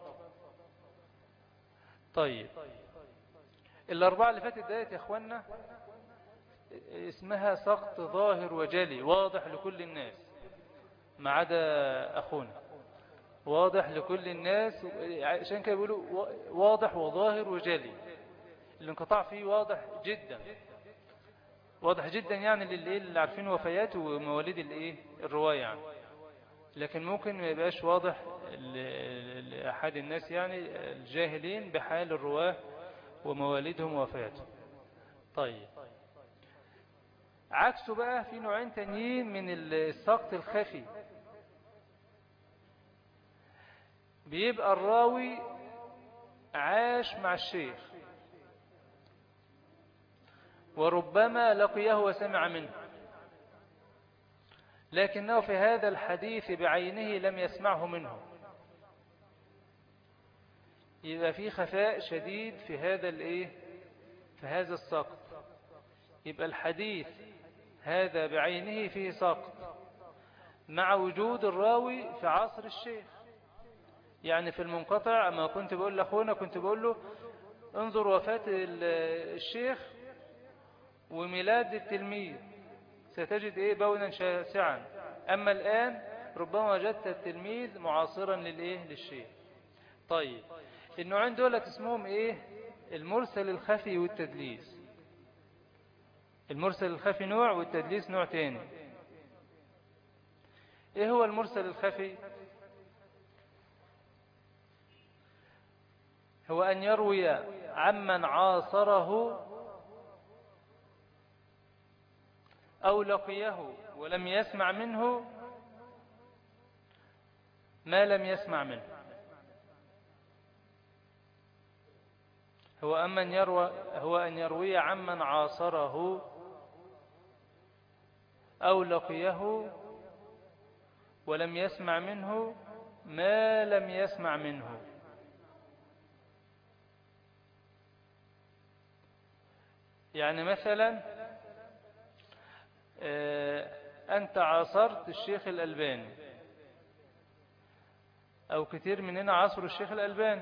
طيب الأربعة اللي فاتت ديت يا إخوانا اسمها سقط ظاهر وجلي واضح لكل الناس ما عدا أخونا، واضح لكل الناس، عشان كده بيقولوا واضح وظاهر وجلي. الانقطاع فيه واضح جدا، واضح جدا يعني للي اللي عارفين وفيات ومواليد الايه الرواية يعني، لكن ممكن ما يبقاش واضح لأحد الناس يعني الجاهلين بحال الرواه ومواليدهم ووفياتهم. طيب عكسه بقى في نوعين تانيين من السقط الخفي. بيبقى الراوي عاش مع الشيخ وربما لقيه وسمع منه، لكنه في هذا الحديث بعينه لم يسمعه منه. يبقى في خفاء شديد في هذا الايه في هذا السقط. يبقى الحديث هذا بعينه فيه سقط مع وجود الراوي في عصر الشيخ. يعني في المنقطع أما كنت بقول لأخونا كنت بقول له انظر وفاة الشيخ وميلاد التلميذ ستجد إيه بونا شاسعا. أما الآن ربما وجدت التلميذ معاصرا للإيه للشيخ. طيب النوعين دول اسمهم إيه؟ المرسل الخفي والتدليس. المرسل الخفي نوع والتدليس نوع تاني. إيه هو المرسل الخفي؟ هو أن يروي عمن عاصره أو لقيه ولم يسمع منه ما لم يسمع منه. هو أمن يروى هو أن يروي عمن عاصره أو لقيه ولم يسمع منه ما لم يسمع منه. يعني مثلا أنت عاصرت الشيخ الألباني أو كتير مننا عاصروا الشيخ الألباني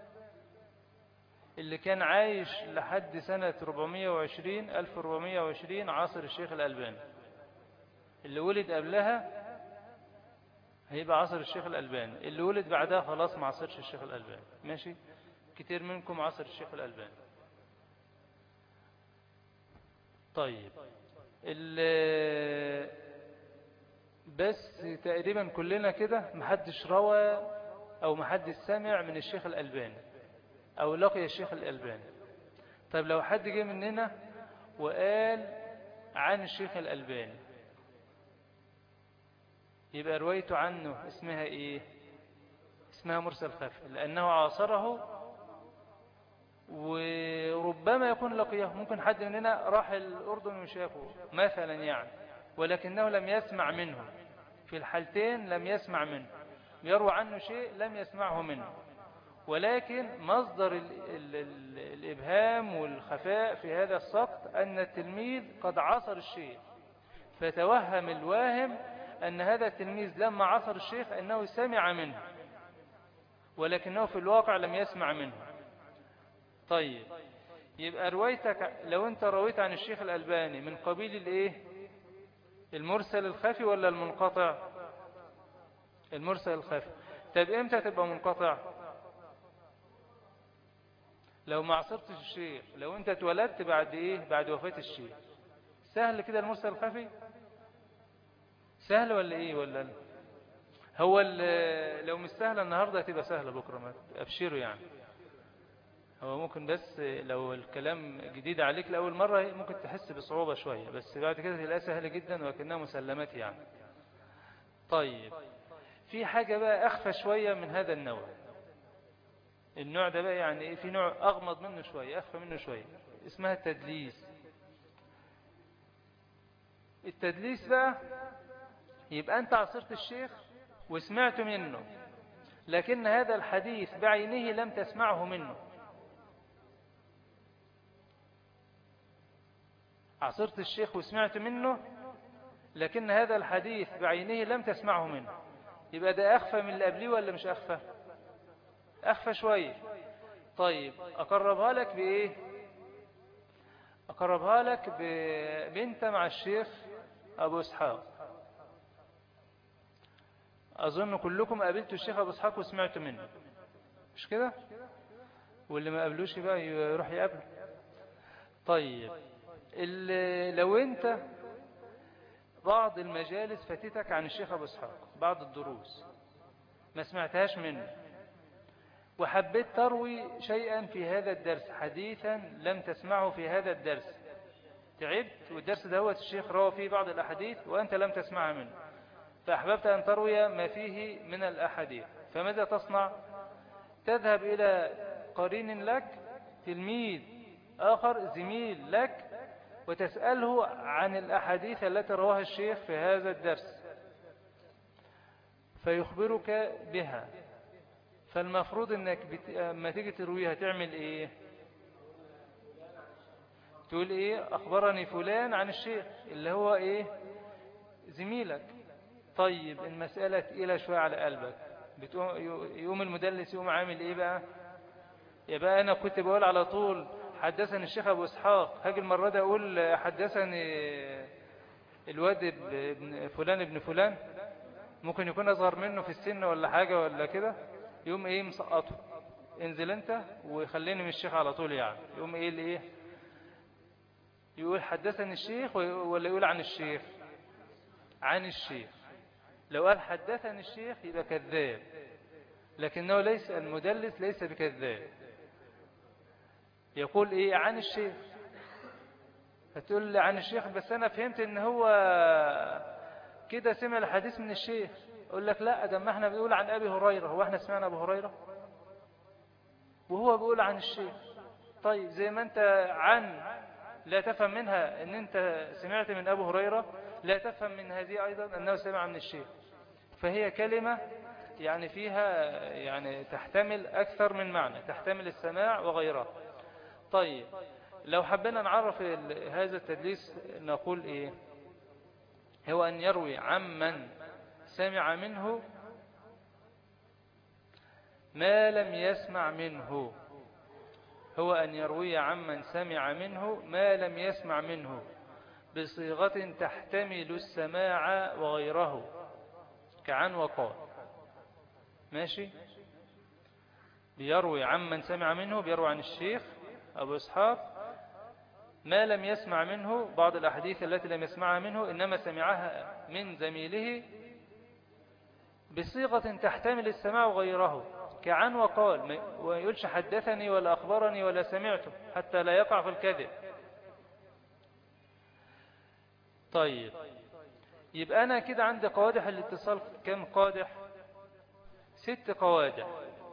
اللي كان عايش لحد سنة أربعمائة وعشرين ألف وأربعمائة وعشرين عاصر الشيخ الألباني. اللي ولد قبلها هيبقى عاصر الشيخ الألباني، اللي ولد بعدها خلاص ما عاصرش الشيخ الألباني. ماشي، كتير منكم عاصر الشيخ الألباني. طيب بس تقريبا كلنا كده محدش روى أو محدش سمع من الشيخ الألباني أو لقي الشيخ الألباني. طيب لو حد جه مننا وقال عن الشيخ الألباني يبقى روايته عنه اسمها إيه؟ اسمها مرسل خفي، لأنه عاصره وربما يكون لقيه. ممكن حد مننا راح الأردن وشافه مثلا يعني، ولكنه لم يسمع منه. في الحالتين لم يسمع منه، يروى عنه شيء لم يسمعه منه، ولكن مصدر ال ال ال الإبهام والخفاء في هذا السقط أن التلميذ قد عصر الشيخ، فتوهم الواهم أن هذا التلميذ لما عصر الشيخ أنه سمع منه، ولكنه في الواقع لم يسمع منه. طيب يبقى روايتك لو انت رويت عن الشيخ الألباني من قبيل الايه؟ المرسل الخفي ولا المنقطع؟ المرسل الخفي. طب امتى تبقى منقطع؟ لو ما عصرتش الشيخ، لو انت اتولدت بعد ايه؟ بعد وفاة الشيخ. سهل كده المرسل الخفي؟ سهل ولا ايه؟ ولا هو لو مش سهله النهارده هتبقى سهله بكره، ما ابشروا يعني. هو ممكن بس لو الكلام جديد عليك لأول مرة ممكن تحس بصعوبة شوية، بس بعد كده تلاقيها سهلة جدا وكأنها مسلمات يعني. طيب في حاجة بقى أخفى شوية من هذا النوع. النوع ده بقى يعني في نوع أغمض منه شوية، أخفى منه شوية، اسمها التدليس. التدليس بقى يبقى أنت عصرت الشيخ وسمعت منه، لكن هذا الحديث بعينه لم تسمعه منه. عصرت الشيخ وسمعت منه، لكن هذا الحديث بعينه لم تسمعه منه. يبقى ده أخفى من اللي قبليه ولا مش أخفى؟ أخفى شوية. طيب أقربها لك بإيه؟ أقربها لك ببنت مع الشيخ أبو إسحاق. أظن كلكم قابلتوا الشيخ أبو إسحاق وسمعتوا منه، مش كده؟ واللي ما قابلوش بقى يروح يقابله. طيب لو انت بعض المجالس فاتتك عن الشيخ أبو إسحاق، بعض الدروس ما سمعتهاش منه، وحبيت تروي شيئا في هذا الدرس، حديثا لم تسمعه في هذا الدرس، تعبت والدرس ده هو الشيخ روى فيه بعض الأحاديث وأنت لم تسمعها منه، فأحببت أن تروي ما فيه من الأحاديث، فماذا تصنع؟ تذهب إلى قرين لك، تلميذ آخر زميل لك، وتسأله عن الأحاديث التي رواها الشيخ في هذا الدرس، فيخبرك بها، فالمفروض انك بت... اما تيجي ترويها تعمل ايه؟ تقول ايه؟ اخبرني فلان عن الشيخ اللي هو ايه؟ زميلك. طيب المسألة تقيلة شوية على قلبك، بتقوم يقوم المدلس يقوم عامل ايه بقى؟ يبقى انا كنت بقول على طول حدثني الشيخ ابو اسحاق، هاجي المرة دي اقول حدثني الواد ابن فلان ابن فلان، ممكن يكون اصغر منه في السن ولا حاجة ولا كده، يقوم ايه مسقطه، انزل انت وخليني من الشيخ على طول يعني. يقوم ايه اللي ايه؟ يقول حدثني الشيخ ولا يقول عن الشيخ؟ عن الشيخ. لو قال حدثني الشيخ يبقى كذاب، لكنه ليس المدلس ليس بكذاب، يقول ايه؟ عن الشيخ. هتقول لي عن الشيخ بس انا فهمت ان هو كده سمع الحديث من الشيخ. اقول لك لا، ده ما احنا بنقول عن ابي هريره، هو احنا سمعنا ابو هريره؟ وهو بيقول عن الشيخ. طيب زي ما انت عن لا تفهم منها ان انت سمعت من ابو هريره، لا تفهم من هذه ايضا انه سمع من الشيخ. فهي كلمه يعني فيها يعني تحتمل اكثر من معنى، تحتمل السماع وغيره. طيب لو حبينا نعرف هذا التدليس نقول ايه؟ هو ان يروي عمن سمع منه ما لم يسمع منه. هو أن يروي عمن سمع منه ما لم يسمع منه بصيغة تحتمل السماع وغيره، كعن وقال. ماشي؟ بيروي عمن سمع منه، بيروي عن الشيخ أبو إسحاق ما لم يسمع منه، بعض الأحاديث التي لم يسمعها منه إنما سمعها من زميله بصيغة تحتمل السماع وغيره، كعن وقال. ويقولش حدثني ولا أخبرني ولا سمعته حتى لا يقع في الكذب. طيب يبقى أنا كده عندي قوادح الاتصال كم قادح؟ ست قوادح.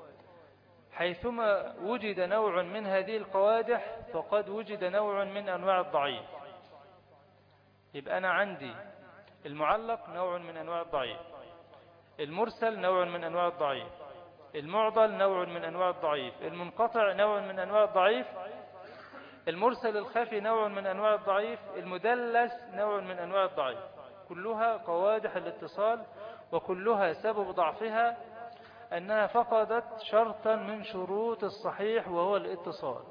حيثما وجد نوع من هذه القوادح فقد وجد نوع من أنواع الضعيف. يبقى أنا عندي المعلق نوع من أنواع الضعيف، المرسل نوع من أنواع الضعيف، المعضل نوع من أنواع الضعيف، المنقطع نوع من أنواع الضعيف، المرسل الخفي نوع من أنواع الضعيف، المدلس نوع من أنواع الضعيف. كلها قوادح الاتصال، وكلها سبب ضعفها أنها فقدت شرطا من شروط الصحيح وهو الاتصال.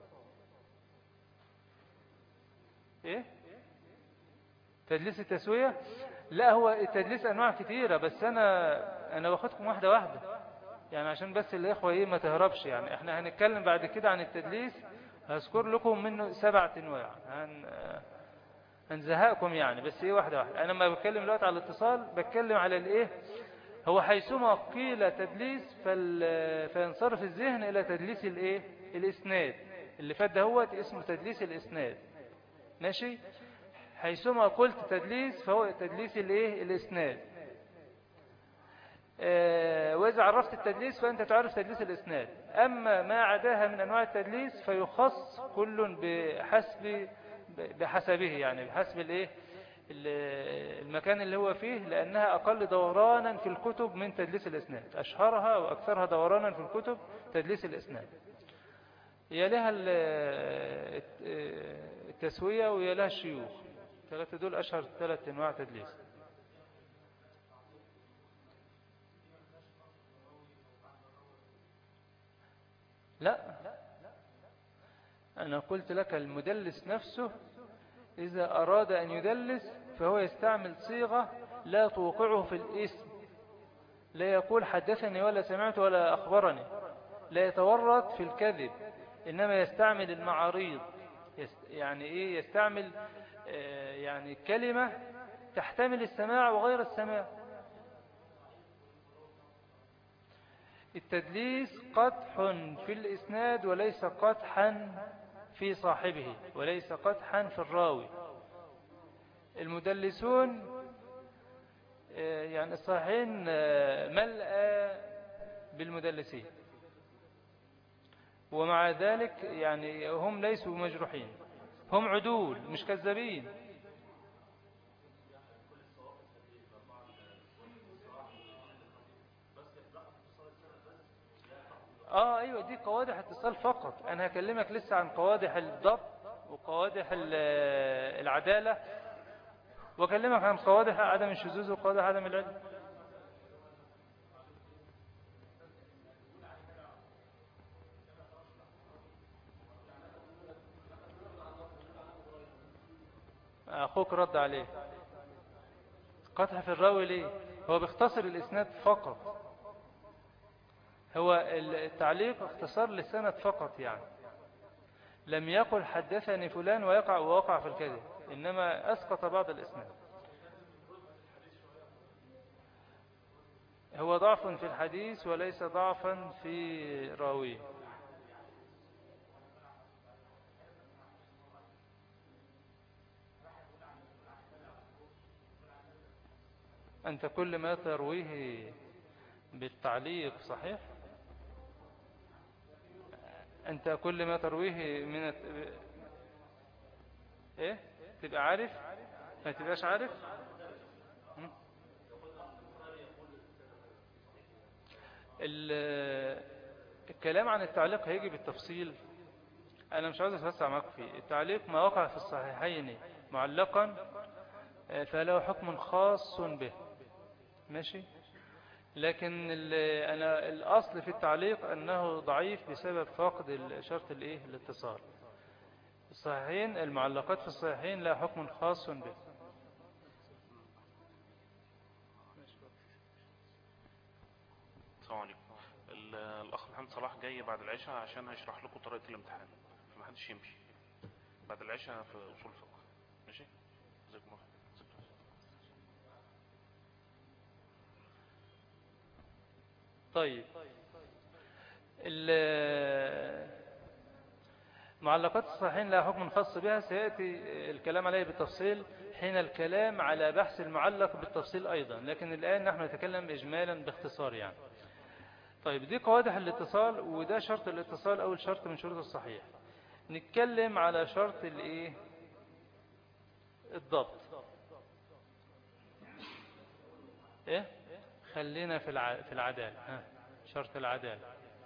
إيه؟ تدليس التسوية؟ لا، هو التدليس أنواع كثيرة، بس أنا أنا باخدكم واحدة واحدة يعني عشان بس الإخوة إيه ما تهربش. يعني إحنا هنتكلم بعد كده عن التدليس، هذكر لكم منه سبعة أنواع، هن... هنزهقكم يعني، بس إيه واحدة واحدة. أنا ما بتكلم دلوقتي على الاتصال، بتكلم على الإيه؟ هو حيثما قيل تدليس فال... فينصرف الذهن إلى تدليس الإيه؟ الإسناد. اللي فات ده هو اسمه تدليس الإسناد. ماشي؟ حيثما قلت تدليس فهو تدليس الإيه؟ الإسناد. آه وإذا عرفت التدليس فأنت تعرف تدليس الإسناد. أما ما عداها من أنواع التدليس فيخص كل بحسب بحسبه، يعني بحسب الإيه؟ المكان اللي هو فيه، لأنها أقل دورانا في الكتب من تدليس الإسناد. أشهرها وأكثرها دورانا في الكتب تدليس الإسناد، يليها التسوية ويليها الشيوخ. ثلاثة دول أشهر ثلاث أنواع تدليس. لا، أنا قلت لك المدلس نفسه إذا أراد أن يدلس فهو يستعمل صيغة لا توقعه في الاسم، لا يقول حدثني ولا سمعت ولا أخبرني، لا يتورط في الكذب، إنما يستعمل المعاريض. يعني إيه؟ يستعمل آه يعني كلمة تحتمل السماع وغير السماع. التدليس قدح في الإسناد وليس قدحا في صاحبه، وليس قدحا في الراوي. المدلسون يعني الصحيحين ملأ بالمدلسين، ومع ذلك يعني هم ليسوا مجروحين، هم عدول مش كذابين. اه ايوه دي قوادح اتصال فقط. انا هكلمك لسه عن قوادح الضبط وقوادح العدالة، واكلمك عن قوادح عدم الشذوذ وقوادح عدم العلم. اخوك رد عليه. قطع في الراوي ليه؟ هو بيختصر الاسناد فقط. هو التعليق اختصار للسند فقط، يعني لم يقل حدثني فلان ويقع ووقع في الكذب، إنما أسقط بعض الإسناد. هو ضعف في الحديث وليس ضعفا في راويه. أنت كل ما ترويه بالتعليق صحيح؟ أنت كل ما ترويه من الت... إيه؟ تبقى عارف؟ ما تبقاش عارف؟ الكلام عن التعليق هيجي بالتفصيل. أنا مش عاوز أتوسع معكم فيه. التعليق ما وقع في الصحيحين معلقا فله حكم خاص به، ماشي. لكن أنا الأصل في التعليق أنه ضعيف بسبب فقد شرط الإيه الاتصال. الصحيحين المعلقات في الصحيحين لا حكم خاص به. السلام عليكم. الأخ محمد صلاح جاي بعد العشاء عشان هيشرح لكم طريقة الامتحان، فمحدش يمشي بعد العشاء في أصول الفقه. ماشي؟ جزاكم الله خير. طيب، معلقات الصحيحين لا حكم خاص بها، سيأتي الكلام عليه بالتفصيل حين الكلام على بحث المعلق بالتفصيل أيضا، لكن الآن نحن نتكلم إجمالا باختصار يعني. طيب، دي قوادح الاتصال، وده شرط الاتصال أول شرط من شروط الصحيح. نتكلم على شرط الايه الضبط. ايه خلينا في الع... في العدالة. ها. شرط العدالة.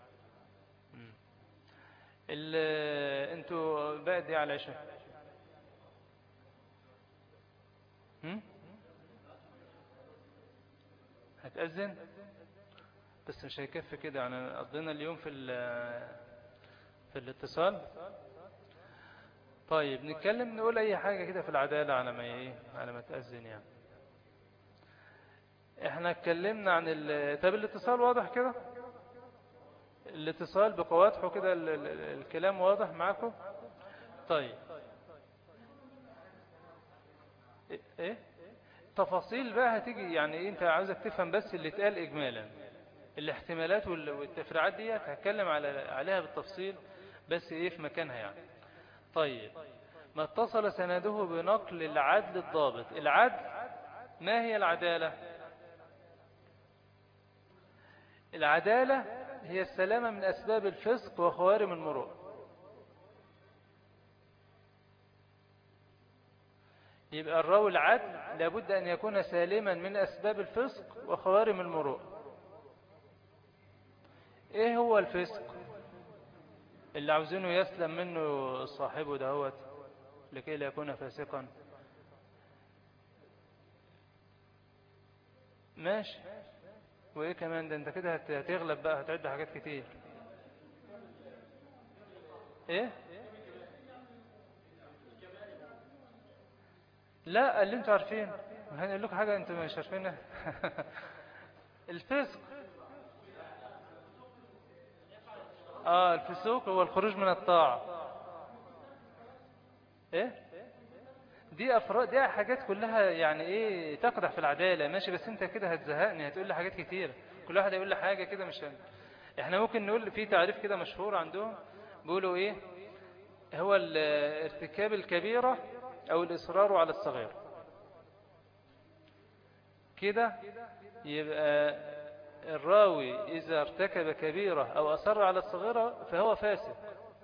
ال... انتوا بادي على العشاء. هتأذن بس مش هيكفي كده يعني. قضينا اليوم في ال... في الاتصال. طيب نتكلم نقول اي حاجة كده في العدالة على ما ايه على ما تأذن يعني. احنا اتكلمنا عن ال... طب الاتصال واضح كده؟ الاتصال بقوادحه كده ال... ال... الكلام واضح معاكم؟ طيب ايه تفاصيل بقى هتيجي يعني ايه. انت عاوزك تفهم بس اللي اتقال اجمالا. الاحتمالات والتفريعات دي هتكلم على عليها بالتفصيل بس ايه في مكانها يعني. طيب، ما اتصل سنده بنقل العدل الضابط. العدل ما هي العدالة؟ العدالة هي السلامة من أسباب الفسق وخوارم المروءة. يبقى الراوي العدل لابد أن يكون سالما من أسباب الفسق وخوارم المروءة. إيه هو الفسق اللي عاوزينه يسلم منه صاحبه دهوت لكي لا يكون فاسقا؟ ماشي. وإيه كمان؟ ده أنت كده هتغلب بقى، هتعد حاجات كتير. إيه؟ لا، اللي انتوا عارفين. هنقول لكم حاجة انتوا مش عارفينها. الفسق اه الفسوق هو الخروج من الطاعة. ايه دي افراد، دي حاجات كلها يعني ايه تقدح في العدالة. ماشي، بس انت كده هتزهقني، هتقول لي حاجات كتير، كل واحد يقول لي حاجة كده. مش هم. احنا ممكن نقول في تعريف كده مشهور عندهم بيقولوا ايه هو ارتكاب الكبيرة او الاصرار على الصغير. كده يبقى الراوي إذا ارتكب كبيرة أو أصر على الصغيرة فهو فاسق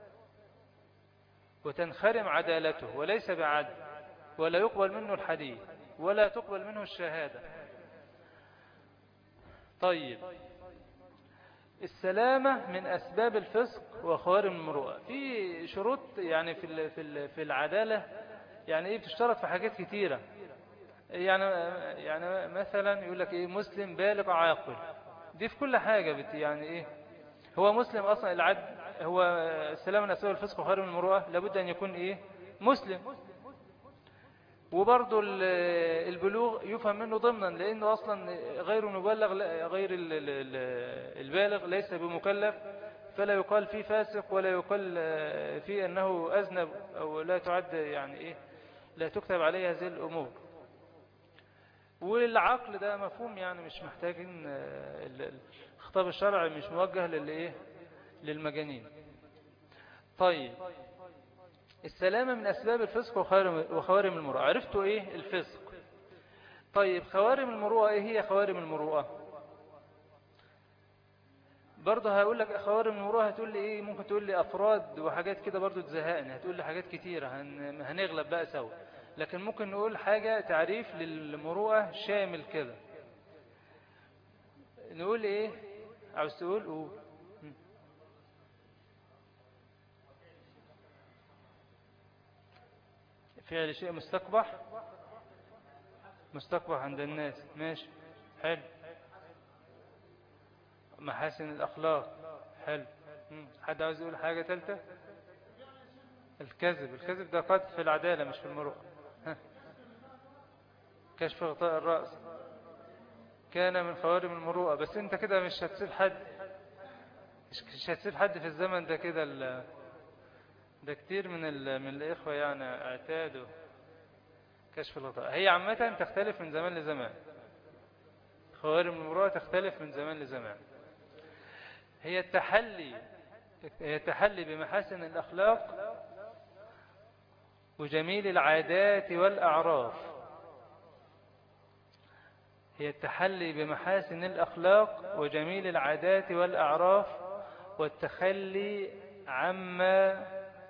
وتنخرم عدالته وليس بعدل، ولا يقبل منه الحديث ولا تقبل منه الشهادة. طيب، السلامة من أسباب الفسق وخوارم المروءة. في شروط يعني في ال- في ال- في العدالة، يعني إيه، بتشترط في حاجات كتيرة. يعني يعني مثلا يقول لك إيه، مسلم بالغ عاقل. دي في كل حاجة بت يعني إيه، هو مسلم أصلا. العدل هو السلامة من أسباب الفسق وخوارم المروءة، لابد أن يكون إيه، مسلم. وبرضه ال- البلوغ يفهم منه ضمنا، لأنه أصلا غير مبلغ، لا- غير ال- ال- ال- البالغ ليس بمكلف، فلا يقال فيه فاسق ولا يقال فيه أنه أذنب، أو لا تعد يعني إيه، لا تكتب عليه هذه الأمور. والعقل ده مفهوم، يعني مش محتاجين ال- ال- الخطاب الشرعي مش موجه للإيه، للمجانين. طيب، السلامة من أسباب الفسق وخوارم وخوارم المروءة. عرفتوا إيه الفسق؟ طيب، خوارم المروءة إيه هي خوارم المروءة؟ برضه هقول لك خوارم المروءة، هتقول لي إيه؟ ممكن تقول لي أفراد وحاجات كده برضه تزهقني، هتقول لي حاجات كتيرة هن... هنغلب بقى سوا. لكن ممكن نقول حاجة تعريف للمروءة شامل كده. نقول إيه؟ عاوز تقول قول. فعل شيء مستقبح، مستقبح عند الناس، ماشي، حلو. محاسن الأخلاق، حلو. مم. حد عاوز يقول حاجة ثالثة؟ الكذب، الكذب ده قد في العدالة مش في المروءة. ها. كشف غطاء الرأس كان من خوارم المروءة. بس انت كده مش هتسيب حد، مش مش هتسيب حد في الزمن ده كده. ال- ده كتير من ال... من الإخوة يعني اعتادوا كشف الغطاء. هي عامة تختلف من زمان لزمان، خوارم المروءة تختلف من زمان لزمان. هي التحلي هي التحلي بمحاسن الأخلاق وجميل العادات والأعراف. هي التحلي بمحاسن الأخلاق وجميل العادات والأعراف، والتخلي عما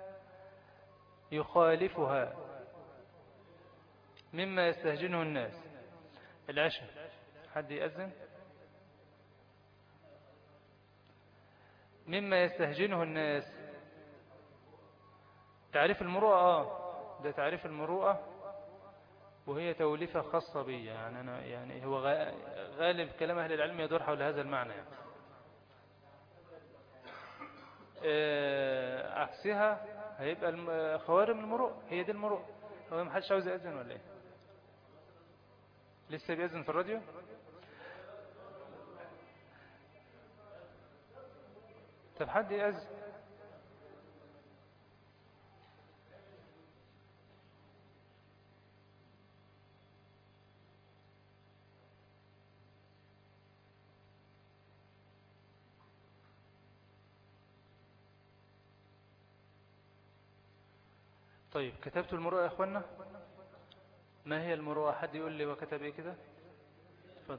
يخالفها مما يستهجنه الناس. العشاء، حد يأذن؟ مما يستهجنه الناس. تعريف المروءة، آه ده تعريف المروءة، وهي توليفة خاصة بي. يعني أنا يعني هو غالب كلام أهل العلم يدور حول هذا المعنى. يعني عكسها هيبقى خوارم المروءة، هي دي المروءة. هو ما حدش عاوز يأذن ولا ايه؟ لسه بيأذن في الراديو؟ طب حد يأذن. طيب، كتبت المروءة يا اخوانا؟ ما هي المروءة؟ حد يقول لي وكتب ايه كده؟ اتفضل.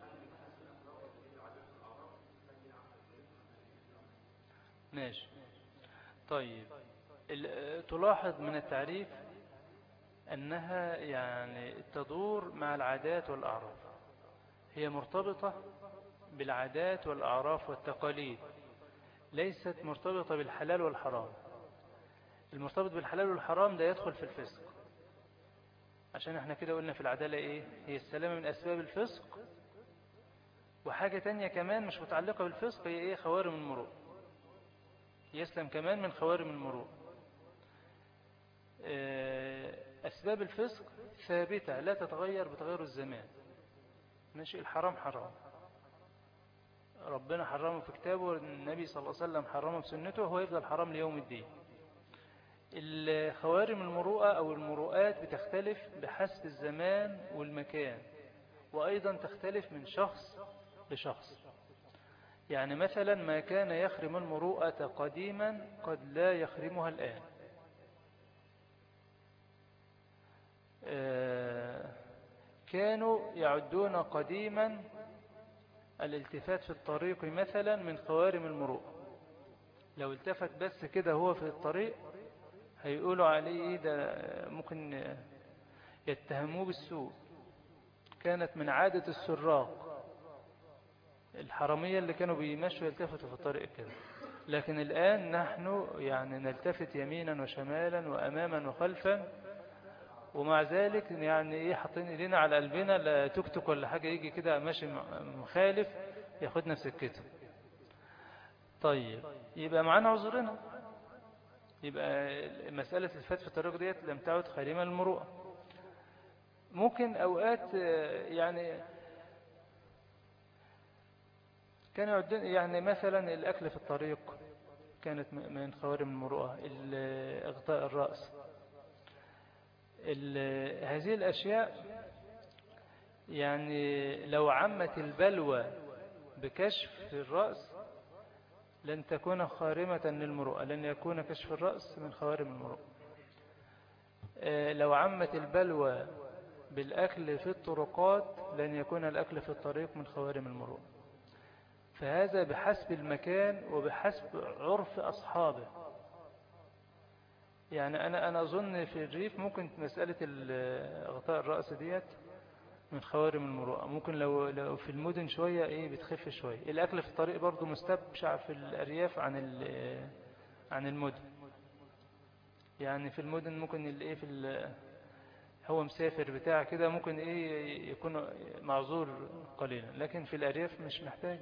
ماشي. طيب، تلاحظ من التعريف أنها يعني تدور مع العادات والأعراف. هي مرتبطة بالعادات والأعراف والتقاليد، ليست مرتبطة بالحلال والحرام. المرتبط بالحلال والحرام ده يدخل في الفسق، عشان احنا كده قلنا في العدالة ايه؟ هي السلامة من أسباب الفسق. وحاجة تانية كمان مش متعلقة بالفسق، هي ايه؟ خوارم المروءة. يسلم كمان من خوارم المروءة. أسباب الفسق ثابتة لا تتغير بتغير الزمان. ماشي، الحرام حرام، ربنا حرمه في كتابه، والنبي صلى الله عليه وسلم حرمه بسنته، وهو يفضل حرام ليوم الدين. الخوارم المروءة أو المروءات بتختلف بحسب الزمان والمكان، وأيضا تختلف من شخص لشخص. يعني مثلا ما كان يخرم المروءة قديما قد لا يخرمها الآن. كانوا يعدون قديما الالتفات في الطريق مثلا من خوارم المروءة. لو التفت بس كده هو في الطريق هيقولوا عليه ايه ده، ممكن يتهموه بالسوء. كانت من عادة السراق الحرامية اللي كانوا بيمشوا يلتفتوا في الطريق كده، لكن الآن نحن يعني نلتفت يمينا وشمالا وأماما وخلفا، ومع ذلك يعني ايه حاطين ايدينا على قلبنا، لا توك توك ولا حاجة يجي كده ماشي مخالف ياخدنا في سكته. طيب يبقى معانا عذرنا، يبقى مسألة الفات في الطريق ديت لم تعد خارمة للمروءة. ممكن أوقات يعني كانوا يعدون يعني مثلا الأكل في الطريق كانت من خوارم المروءة، إغطاء الرأس، هذه الأشياء يعني لو عمت البلوى بكشف الرأس لن تكون خارمة للمروءة، لن يكون كشف الرأس من خوارم المروءة. لو عمت البلوى بالأكل في الطرقات لن يكون الأكل في الطريق من خوارم المروءة. فهذا بحسب المكان وبحسب عرف أصحابه. يعني أنا أنا أظن في الريف ممكن مسألة غطاء الرأس ديت من خوارم المروءة، ممكن لو لو في المدن شوية إيه بتخف شوية. الأكل في الطريق برضو مستبشع في الأرياف عن عن المدن. يعني في المدن ممكن الإيه في هو مسافر بتاع كده ممكن إيه يكون معذور قليلا، لكن في الأرياف مش محتاج،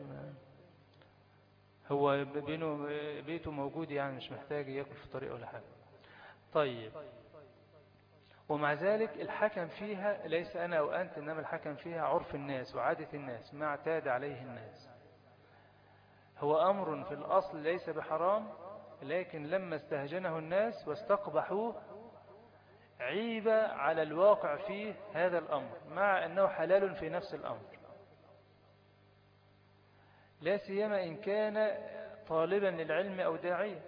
هو بينه بيته موجود يعني مش محتاج يأكل في الطريق ولا حاجة. طيب ومع ذلك الحكم فيها ليس أنا أو أنت، إنما الحكم فيها عرف الناس وعادة الناس ما اعتاد عليه الناس. هو أمر في الأصل ليس بحرام، لكن لما استهجنه الناس واستقبحوه عيب على الواقع فيه هذا الأمر، مع أنه حلال في نفس الأمر، لا سيما إن كان طالبا للعلم أو داعيا.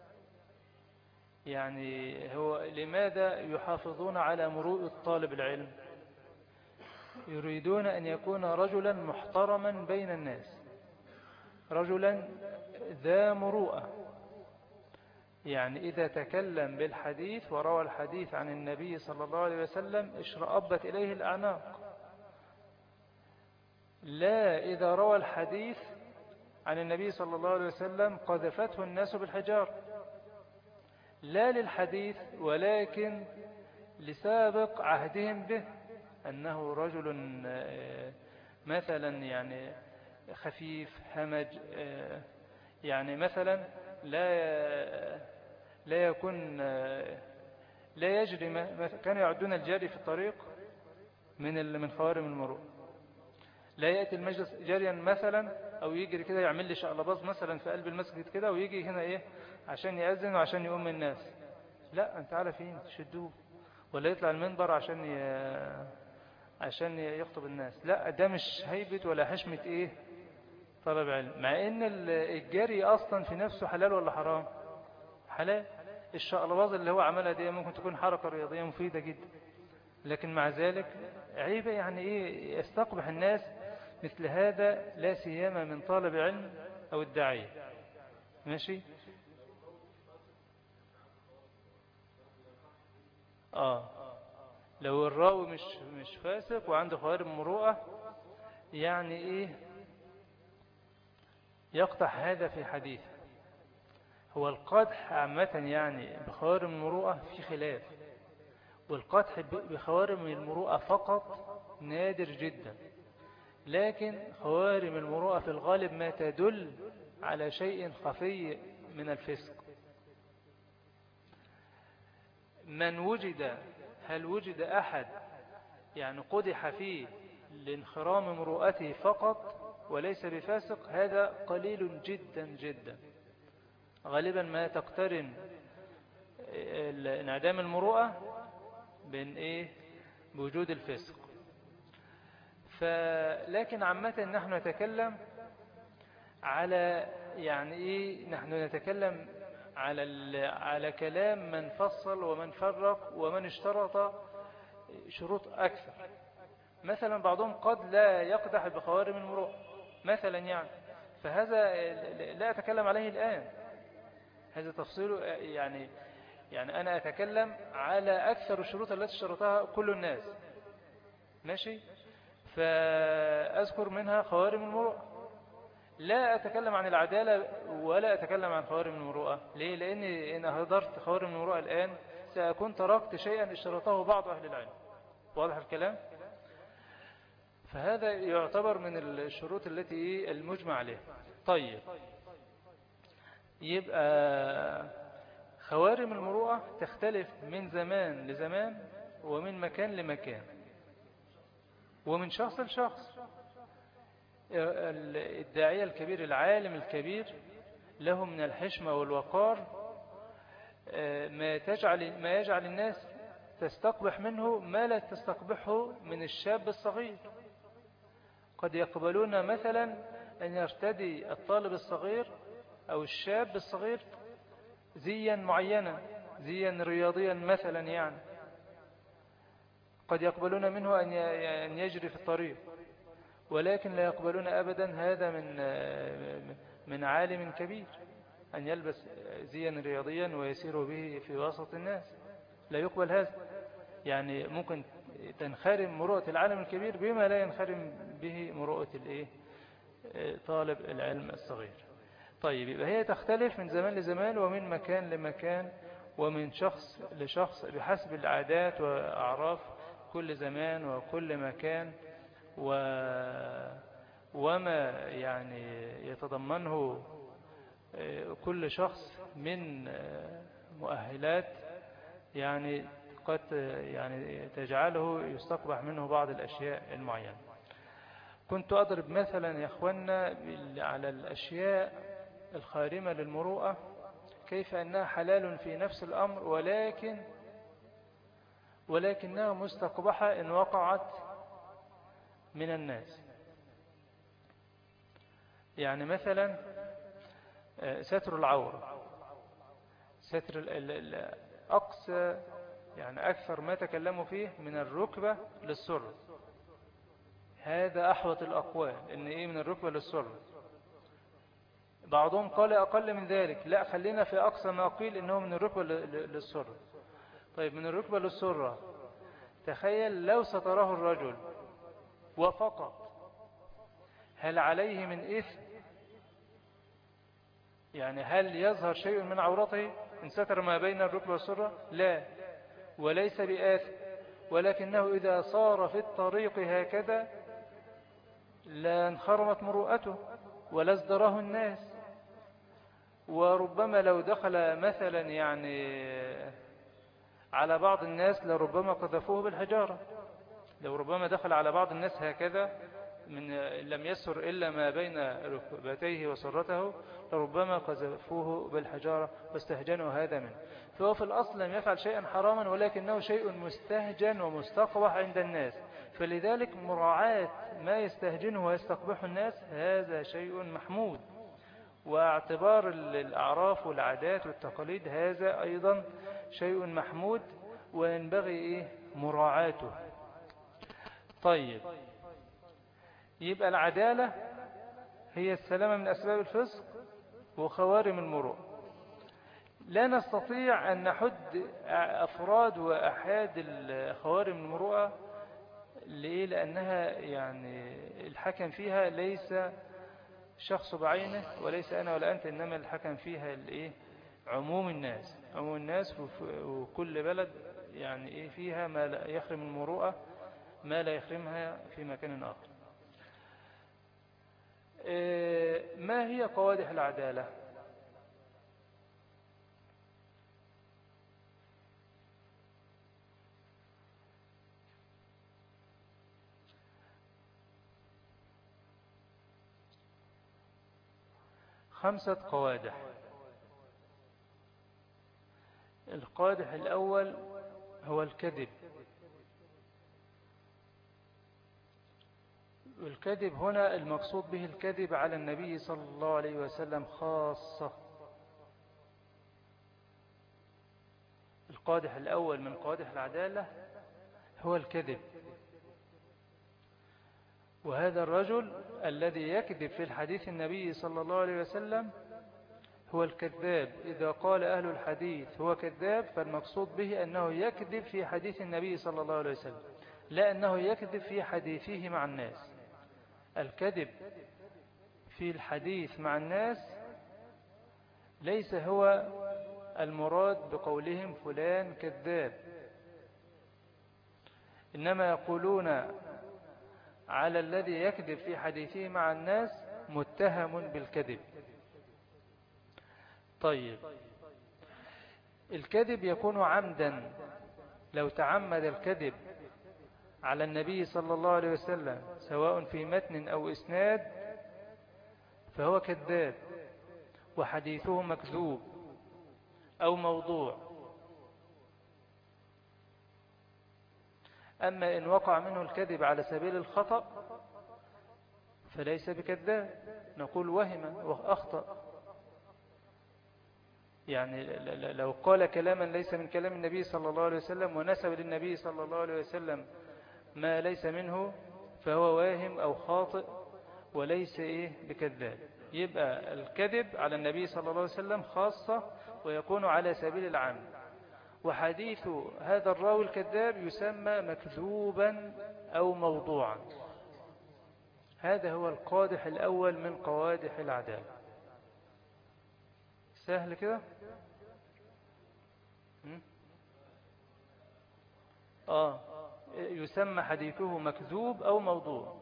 يعني هو لماذا يحافظون على مروءة طالب العلم؟ يريدون أن يكون رجلا محترما بين الناس، رجلا ذا مروءة. يعني إذا تكلم بالحديث وروى الحديث عن النبي صلى الله عليه وسلم اشرأبت إليه الأعناق، لا إذا روى الحديث عن النبي صلى الله عليه وسلم قذفته الناس بالحجار، لا للحديث ولكن لسابق عهدهم به أنه رجل مثلا يعني خفيف همج، يعني مثلا لا لا يكون لا يجري، كانوا يعدون الجاري في الطريق من من خوارم المروءة. لا يأتي المجلس جاريا مثلا أو يجري كده يعمل لي شقلباظ مثلا في قلب المسجد كده ويجي هنا إيه عشان يأذن وعشان يؤم الناس، لا أنت على فين تشدوه، ولا يطلع المنبر عشان ي... عشان يخطب الناس، لا ده مش هيبة ولا حشمة إيه طلب علم. مع إن الجري أصلا في نفسه حلال ولا حرام؟ حلال. الشقلباظ اللي هو عملها دي ممكن تكون حركة رياضية مفيدة جدا، لكن مع ذلك عيبة يعني إيه يستقبح الناس مثل هذا، لا سيما من طالب علم أو الداعية. ماشي. آه لو الراوي مش مش فاسق وعنده خوارم مروءة يعني إيه يقطع هذا في حديث. هو القدح عامة يعني بخوارم المروءة في خلاف، والقدح بخوارم المروءة فقط نادر جدا، لكن خوارم المروءة في الغالب ما تدل على شيء خفي من الفسق. من وجد هل وجد أحد يعني قدح فيه لانخرام مروءته فقط وليس بفاسق؟ هذا قليل جدا جدا. غالبا ما تقترن انعدام المروءة بين إيه بوجود الفسق. فلكن عامة نحن نتكلم على يعني إيه نحن نتكلم على على كلام من فصل ومن فرق ومن اشترط شروط أكثر. مثلا بعضهم قد لا يقدح بخوارم المروءة مثلا يعني، فهذا لا أتكلم عليه الآن، هذا تفصيله يعني يعني أنا أتكلم على أكثر الشروط التي اشترطها كل الناس. ماشي. فأذكر منها خوارم المروءة، لا أتكلم عن العدالة ولا أتكلم عن خوارم المروءة. ليه؟ لأني إن هدرت خوارم المروءة الآن سأكون تركت شيئا اشترطه بعض أهل العلم. واضح الكلام؟ فهذا يعتبر من الشروط التي المجمع عليها. طيب، يبقى خوارم المروءة تختلف من زمان لزمان ومن مكان لمكان ومن شخص لشخص. الداعية الكبير العالم الكبير له من الحشمة والوقار ما تجعل ما يجعل الناس تستقبح منه ما لا تستقبحه من الشاب الصغير. قد يقبلون مثلا أن يرتدي الطالب الصغير أو الشاب الصغير زيا معينا، زيا رياضيا مثلا، يعني قد يقبلون منه أن يجري في الطريق، ولكن لا يقبلون أبدا هذا من من عالم كبير أن يلبس زيا رياضيا ويسير به في وسط الناس. لا يقبل هذا. يعني ممكن تنخرم مروءة العالم الكبير بما لا ينخرم به مروءة الايه طالب العلم الصغير. طيب، يبقى هي تختلف من زمان لزمان ومن مكان لمكان ومن شخص لشخص بحسب العادات وأعراف كل زمان وكل مكان و وما يعني يتضمنه كل شخص من مؤهلات يعني قد يعني تجعله يستقبح منه بعض الأشياء المعينة. كنت أضرب مثلا يا أخوانا على الأشياء الخارمة للمروءة كيف أنها حلال في نفس الأمر ولكن ولكنها مستقبحة إن وقعت من الناس. يعني مثلا ستر العورة، ستر أقصى يعني أكثر ما تكلموا فيه من الركبة للسرة. هذا أحوط الأقوال إن إيه من الركبة للسرة. بعضهم قال أقل من ذلك، لا خلينا في أقصى ما قيل إنه من الركبة للسرة. طيب، من الركبة للسرة تخيل لو ستراه الرجل وفقط، هل عليه من إثم؟ يعني هل يظهر شيء من عورته إن ستر ما بين الركبة والسرة؟ لا، وليس بآثم، ولكنه إذا صار في الطريق هكذا لا انخرمت مروءته ولا ازدراه الناس. وربما لو دخل مثلا يعني على بعض الناس لربما قذفوه بالحجارة. لو ربما دخل على بعض الناس هكذا من لم يسر إلا ما بين ركبتيه وسرته لربما قذفوه بالحجارة واستهجنوا هذا منه. فهو في الأصل لم يفعل شيئا حراما ولكنه شيء مستهجن ومستقبح عند الناس. فلذلك مراعاة ما يستهجنه ويستقبح الناس هذا شيء محمود، واعتبار الأعراف والعادات والتقاليد هذا أيضا شيء محمود وينبغي إيه مراعاته. طيب، يبقى العدالة هي السلامة من أسباب الفسق وخوارم المروءة. لا نستطيع أن نحد أفراد وأحاد خوارم المروءة. ليه؟ لأنها يعني الحكم فيها ليس شخص بعينه وليس أنا ولا أنت، إنما الحكم فيها الإيه؟ عموم الناس. عموم الناس وكل بلد يعني إيه فيها ما لا يخرم المروءة ما لا يخرمها في مكان آخر. ما هي قوادح العدالة؟ خمسة قوادح. القادح الأول هو الكذب. والكذب هنا المقصود به الكذب على النبي صلى الله عليه وسلم خاصة. القادح الأول من قوادح العدالة هو الكذب. وهذا الرجل الذي يكذب في الحديث النبي صلى الله عليه وسلم هو الكذاب. إذا قال أهل الحديث هو كذاب فالمقصود به أنه يكذب في حديث النبي صلى الله عليه وسلم، لا أنه يكذب في حديثه مع الناس. الكذب في الحديث مع الناس ليس هو المراد بقولهم فلان كذاب، إنما يقولون على الذي يكذب في حديثه مع الناس متهم بالكذب. طيب، الكذب يكون عمدا، لو تعمد الكذب على النبي صلى الله عليه وسلم سواء في متن أو إسناد فهو كذاب وحديثه مكذوب أو موضوع. أما إن وقع منه الكذب على سبيل الخطأ فليس بكذاب، نقول وهم وأخطأ. يعني لو قال كلاما ليس من كلام النبي صلى الله عليه وسلم ونسب للنبي صلى الله عليه وسلم ما ليس منه فهو واهم أو خاطئ وليس إيه بكذاب. يبقى الكذب على النبي صلى الله عليه وسلم خاصة ويكون على سبيل العام، وحديث هذا الراوي الكذاب يسمى مكذوبا أو موضوعا. هذا هو القادح الأول من قوادح العدالة. سهل كده؟ آه يسمى حديثه مكذوب أو موضوع.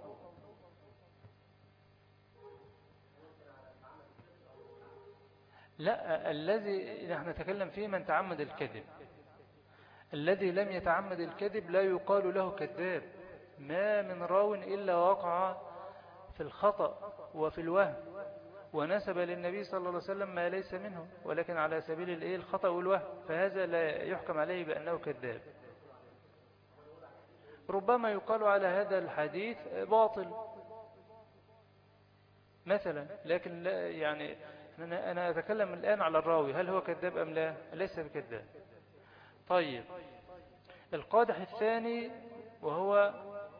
لا، الذي نحن نتكلم فيه من تعمد الكذب. الذي لم يتعمد الكذب لا يقال له كذاب. ما من راو إلا وقع في الخطأ وفي الوهم ونسب للنبي صلى الله عليه وسلم ما ليس منه، ولكن على سبيل الإيه الخطأ والوهم، فهذا لا يحكم عليه بأنه كذاب. ربما يقال على هذا الحديث باطل مثلا، لكن لا يعني أنا أتكلم الآن على الراوي، هل هو كذاب أم لا؟ ليس بكذاب. طيب، القادح الثاني وهو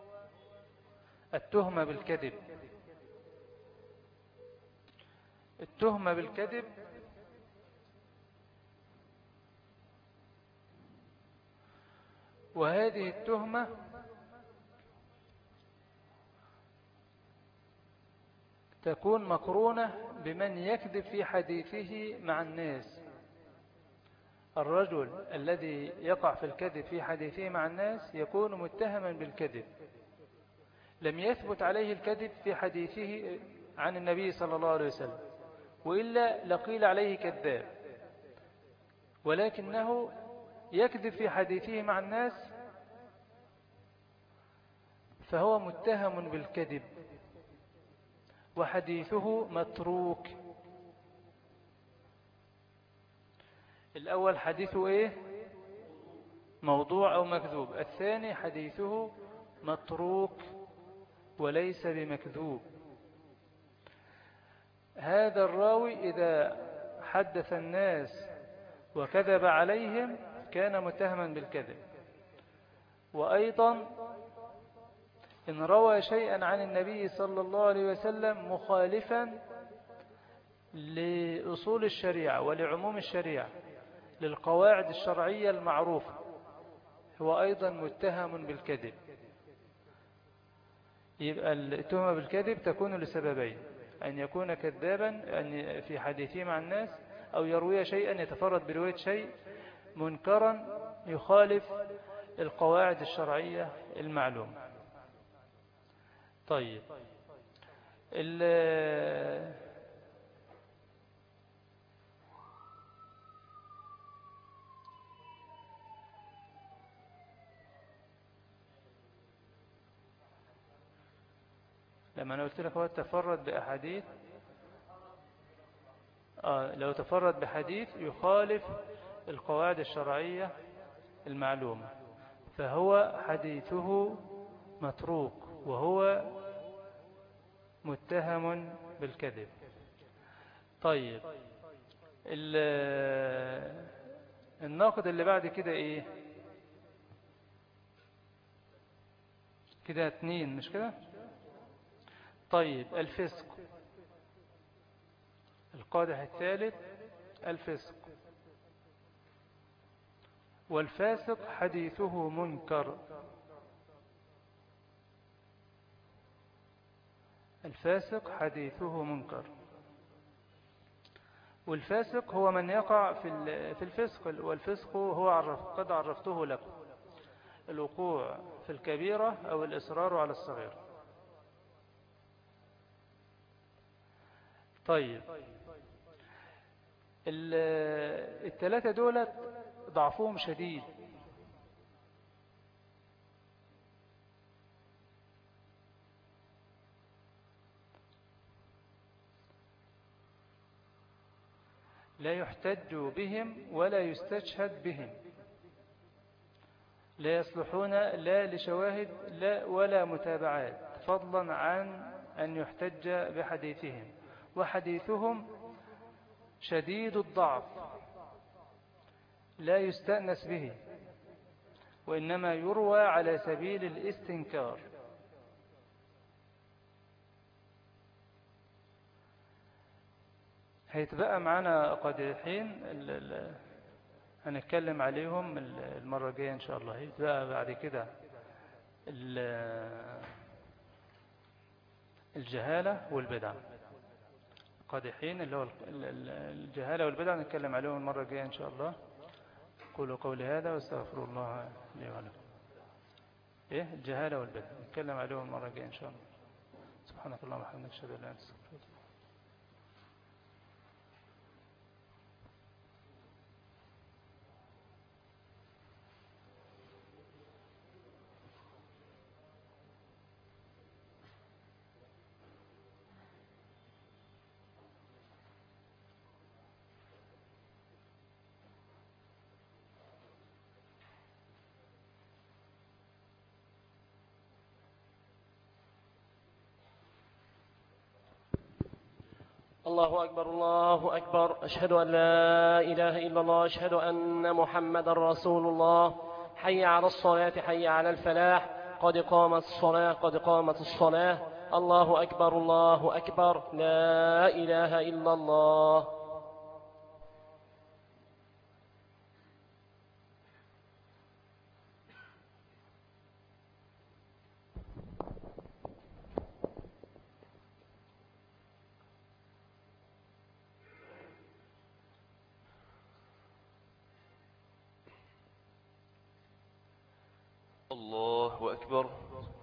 التهمة بالكذب. التهمة بالكذب وهذه التهمة تكون مقرونة بمن يكذب في حديثه مع الناس. الرجل الذي يقع في الكذب في حديثه مع الناس يكون متهما بالكذب، لم يثبت عليه الكذب في حديثه عن النبي صلى الله عليه وسلم، وإلا لقيل عليه كذاب، ولكنه يكذب في حديثه مع الناس فهو متهم بالكذب وحديثه متروك. الأول حديثه إيه؟ موضوع أو مكذوب. الثاني حديثه متروك وليس بمكذوب. هذا الراوي إذا حدث الناس وكذب عليهم كان متهما بالكذب. وأيضا إن روى شيئا عن النبي صلى الله عليه وسلم مخالفا لأصول الشريعة ولعموم الشريعة للقواعد الشرعية المعروفة هو أيضا متهم بالكذب. يبقى التهمة بالكذب تكون لسببين: أن يكون كذابا أن في حديثه مع الناس، أو يروي شيئا يتفرد برواية شيء منكرا يخالف القواعد الشرعية المعلومة. طيب، لما أنا قلت لك هو تفرد بأحاديث، آه لو تفرد بحديث يخالف القواعد الشرعية المعلومة فهو حديثه متروك وهو متهم بالكذب. طيب، الناقد اللي بعد كده ايه؟ كده اتنين مش كده؟ طيب، الفسق. القادح الثالث الفسق. والفاسق حديثه منكر. الفاسق حديثه منكر. والفاسق هو من يقع في في الفسق، والفسق هو عرف قد عرفته لكم: الوقوع في الكبيرة أو الإصرار على الصغير. طيب، الثلاثة دولت ضعفهم شديد. لا يحتج بهم ولا يستشهد بهم، لا يصلحون لا لشواهد لا ولا متابعات، فضلا عن أن يحتج بحديثهم. وحديثهم شديد الضعف، لا يستأنس به، وإنما يروى على سبيل الاستنكار. هيتبقى معنا قديحين هنتكلم عليهم المرة الجاية إن شاء الله. هيتبقى بعد كده الجهالة والبدع. قديحين اللي هو الجهالة والبدع نتكلم عليهم المرة الجاية إن شاء الله. قولوا قولي هذا واستغفر الله لي ولكم. إيه الجهالة والبدع نتكلم عليهم المرة الجاية إن شاء الله. سبحانك اللهم وبحمدك أشهد أن لا إله إلا أنت. الله أكبر الله أكبر، أشهد أن لا إله إلا الله، أشهد أن محمد رسول الله. حي على الصلاة، حي على الفلاح، قد قامت الصلاة، قد قامت الصلاة. الله أكبر الله أكبر، لا إله إلا الله. الله أكبر.